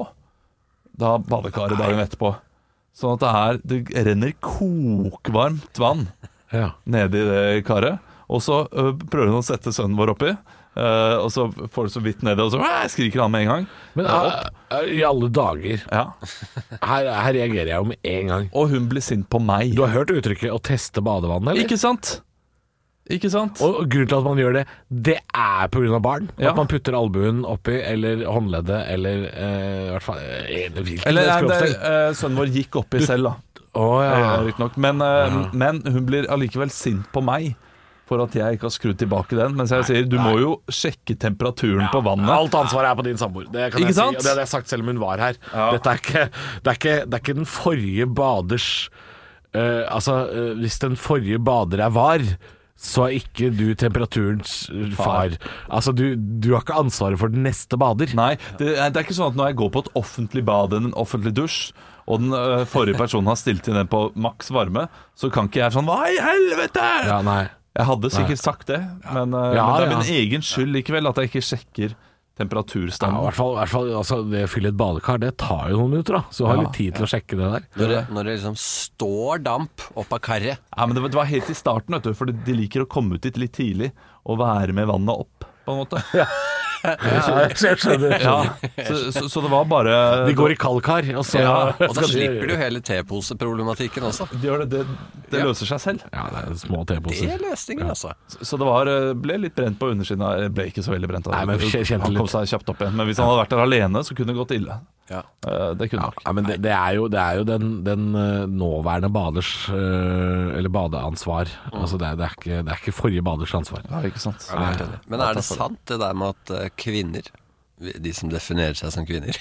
da badekaret dagen etterpå. Sånn at det, er, det renner kokvarmt vann ja. nede i det karet. Og så øh, prøver hun å sette sønnen vår oppi, øh, og så får det så vidt ned, og så øh, skriker han med en gang. Men uh, i alle dager, ja. her, her reagerer jeg jo med en gang. Og hun blir sint på meg. Du har hørt uttrykket å teste badevannet, eller? Ikke sant? Ikke sant? Og grunnen til at man gjør det, det er på grunn av barn. Ja. At man putter albuen oppi, eller håndleddet, eller uh, i hvert fall uh, Eller uh, sønnen vår gikk oppi du, selv, da. Oh, ja. uh, men, uh, ja. men hun blir allikevel sint på meg for at jeg ikke har skrudd tilbake den. Mens jeg nei, sier, du nei. må jo sjekke temperaturen ja, på vannet. Alt ansvaret er på din samboer. Det kan ikke jeg sant? si, og det hadde jeg sagt selv om hun var her. Ja. Dette er ikke, det, er ikke, det er ikke den forrige baders uh, Altså, uh, hvis den forrige bader er var, så er ikke du temperaturens far. Altså, du, du har ikke ansvaret for den neste bader. Nei, det er, det er ikke sånn at når jeg går på et offentlig bad, en offentlig dusj, og den uh, forrige personen har stilt inn den på maks varme, så kan ikke jeg sånn, hva i helvete? Ja, nei. Jeg hadde sikkert nei. sagt det, men, uh, ja, men det er ja. min egen skyld likevel at jeg ikke sjekker temperaturstanden. Ja, i hvert fall, i hvert fall altså, det å fylle et badekar, det tar jo noen minutter da, så du har ja, litt tid til ja. å sjekke det der. Når det, når det liksom står damp opp av karret. Ja, men det var, det var helt i starten, vet du, for de liker å komme ut dit litt tidlig og være med vannet opp, på en måte. Ja. Ja, jeg skjønner. Ja, så, så, så det var bare de går i kaldkar og, så, ja, og da slipper du hele teposeproblematikken også. Det, gjør det, det, det løser seg selv. Ja, det er små teposer. Det er løsningen ja. altså. Så, så det var, ble litt brent på undersiden. Det ble ikke så veldig brent. Nei, men han kom seg kjapt opp igjen. Men hvis han hadde vært der alene, så kunne det gått ille. Ja. Det kunne ja, nok. Ja, men det, det er jo, det er jo den, den nåværende baders eller badeansvar. Mm. Altså det, er, det, er ikke, det er ikke forrige baders ansvar. Ja, ikke sant. Ja, det er men er det sant det der med at kvinner, de som definerer seg som kvinner,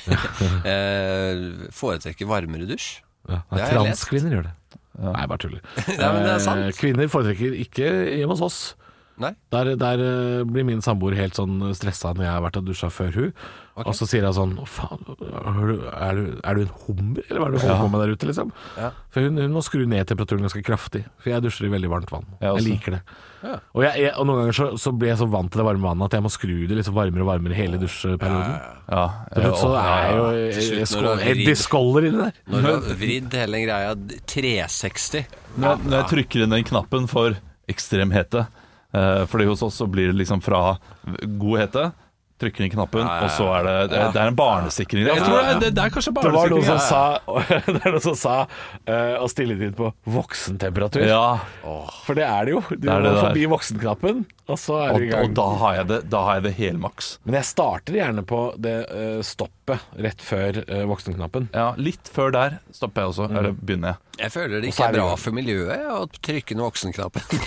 foretrekker varmere dusj? Ja, transkvinner gjør det. Ja. Nei, bare tuller. Ja, men det er sant. Kvinner foretrekker ikke hjemme hos oss. Nei. Der, der blir min samboer helt sånn stresset når jeg har vært og dusja før hun. Okay. Og så sier jeg sånn, faen, er du, er, du, er du en hummer, eller hva er det du holder på med der ute, liksom? Ja. For hun, hun må skru ned temperaturen ganske kraftig, for jeg dusjer i veldig varmt vann. Jeg, jeg liker det. Ja. Og, jeg, jeg, og noen ganger så, så blir jeg så vant til det varme vannet at jeg må skru det litt varmere og varmere hele dusjperioden. Ja, ja. Så, så er jeg jo Eddie Skoller inni der. Når du har vridd hele greia tre seksti. Når, når jeg trykker inn den knappen for ekstremhete, fordi hos oss så blir det liksom fra god hete, trykker inn knappen, ja, ja, ja. og så er det det, det er en barnesikring. Jeg tror det, det, det er kanskje barnesikring. Det var noen som sa, det er noen som sa uh, å stille inn på voksentemperatur. Ja. For det er det jo. Du det må det forbi voksenknappen, og så er det i gang. Og, og da har jeg det, da har jeg det helmaks. Men jeg starter gjerne på det uh, stoppet rett før uh, voksenknappen. Ja, litt før der stopper jeg også, mm. eller begynner jeg. Jeg føler det ikke er bra for miljøet å trykke inn voksenknappen.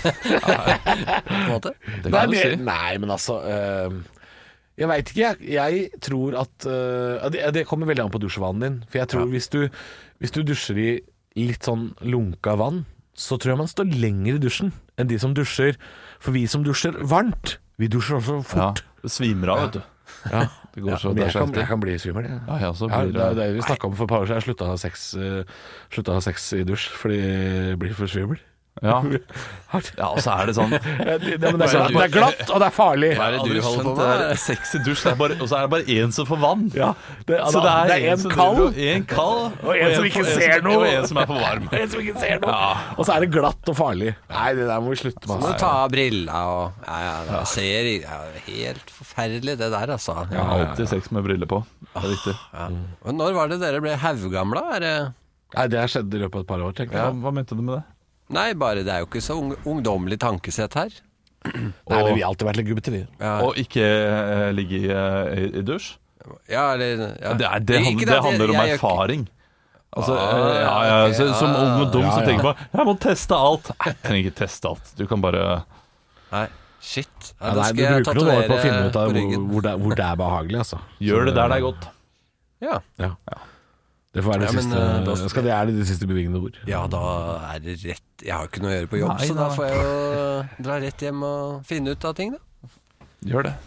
På en måte. Det kan nei, du si. Nei, men altså... Uh, Jeg vet ikke, jeg, jeg tror at uh, det, det kommer veldig an på dusjvannen din. For jeg tror ja. hvis, du, hvis du dusjer i litt sånn lunka vann, så tror jeg man står lenger i dusjen enn de som dusjer. For vi som dusjer varmt, vi dusjer også fort. Ja, det svimer av, vet du. Ja, det går så, ja, jeg, kan, jeg kan bli svimmel. Ja. Ja, jeg også blir, ja, det, det vi snakket om for et par år siden. Jeg sluttet å ha sex, uh, sluttet å ha sex i dusj fordi jeg blir for svimmel. Ja. Ja, og så er det sånn det, det, det, det, er, det er glatt, og det er farlig. Hva er det du holder på med? Sexy dusj, det er bare, og så er det bare en som får vann. Ja, det, så det er, det er en, en kald En kald og en, og en som ikke en, ser noe, og en som er for varm. En som ikke ser noe. Ja. Og så er det glatt og farlig. Nei, det der må vi slutte med. Så må du ta av briller og ja, ja, det ser ja, helt forferdelig det der, altså. Jeg har alltid sex med briller på. Det er viktig. Ja. Og når var det dere ble haugamla? Er det... Nei, det har skjedd i løpet av et par år, tenker jeg. Ja, hva mente du med det? Nei, bare det er jo ikke så ung, ungdommelig tankesett her. Nei, men vi har alltid vært litt gubbete, vi. Ja. Og ikke uh, ligge i, uh, i, i dusj? Ja, eller ja. Det, er, det, handler, det handler om jeg, jeg, erfaring. Altså, ah, uh, ja, ja, så, som ung og dum ja, så tenker man jeg må teste alt. Nei, jeg trenger ikke teste alt. Du kan bare Nei, shit. Ja, ja, nei, du bruker noen år på å finne ut av hvor, hvor, det, hvor det er behagelig, altså. Gjør det der det er godt. Ja. Ja, ja. Det får være det, ja, men, siste, da, skal det, er det de siste bevingende ord. Ja, da er det rett. Jeg har ikke noe å gjøre på jobb, nei, så da får jeg jo dra rett hjem og finne ut av ting, da. Gjør det.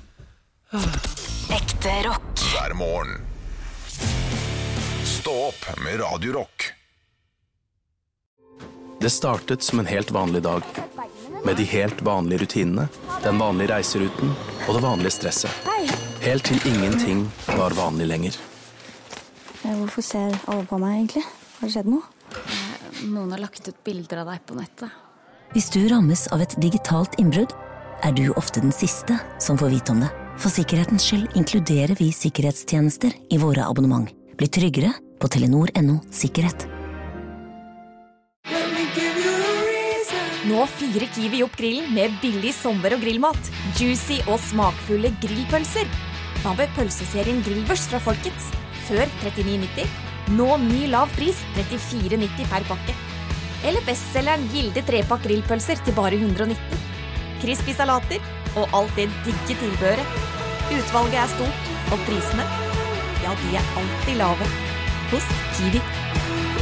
Ekte rock. Hver morgen. Stå opp med Radio Rock. Det startet som en helt vanlig dag. Med de helt vanlige rutinene, den vanlige reiseruten og det vanlige stresset. Helt til ingenting var vanlig lenger. Hvorfor ser alle på meg egentlig? Har det skjedd noe? Noen har lagt ut bilder av deg på nettet. Hvis du rammes av et digitalt innbrudd, er du ofte den siste som får vite om det. For sikkerhetens skyld inkluderer vi sikkerhetstjenester i våre abonnement. Bli tryggere på telenor punktum no sikkerhet. Nå fyrer Kiwi opp grillen med billig sommer- og grillmat. Juicy og smakfulle grillpølser. Hva med pølseserien Grillvers fra Folkets? Før trettini nitti, nå ny lav pris trettifire nitti per pakke. Eller bestselgeren Gilde trepakk grillpølser til bare hundre og nitten. Crispy salater og alt det digge tilbehøret. Utvalget er stort, og prisene, ja, de er alltid lave. Hos Kiwi.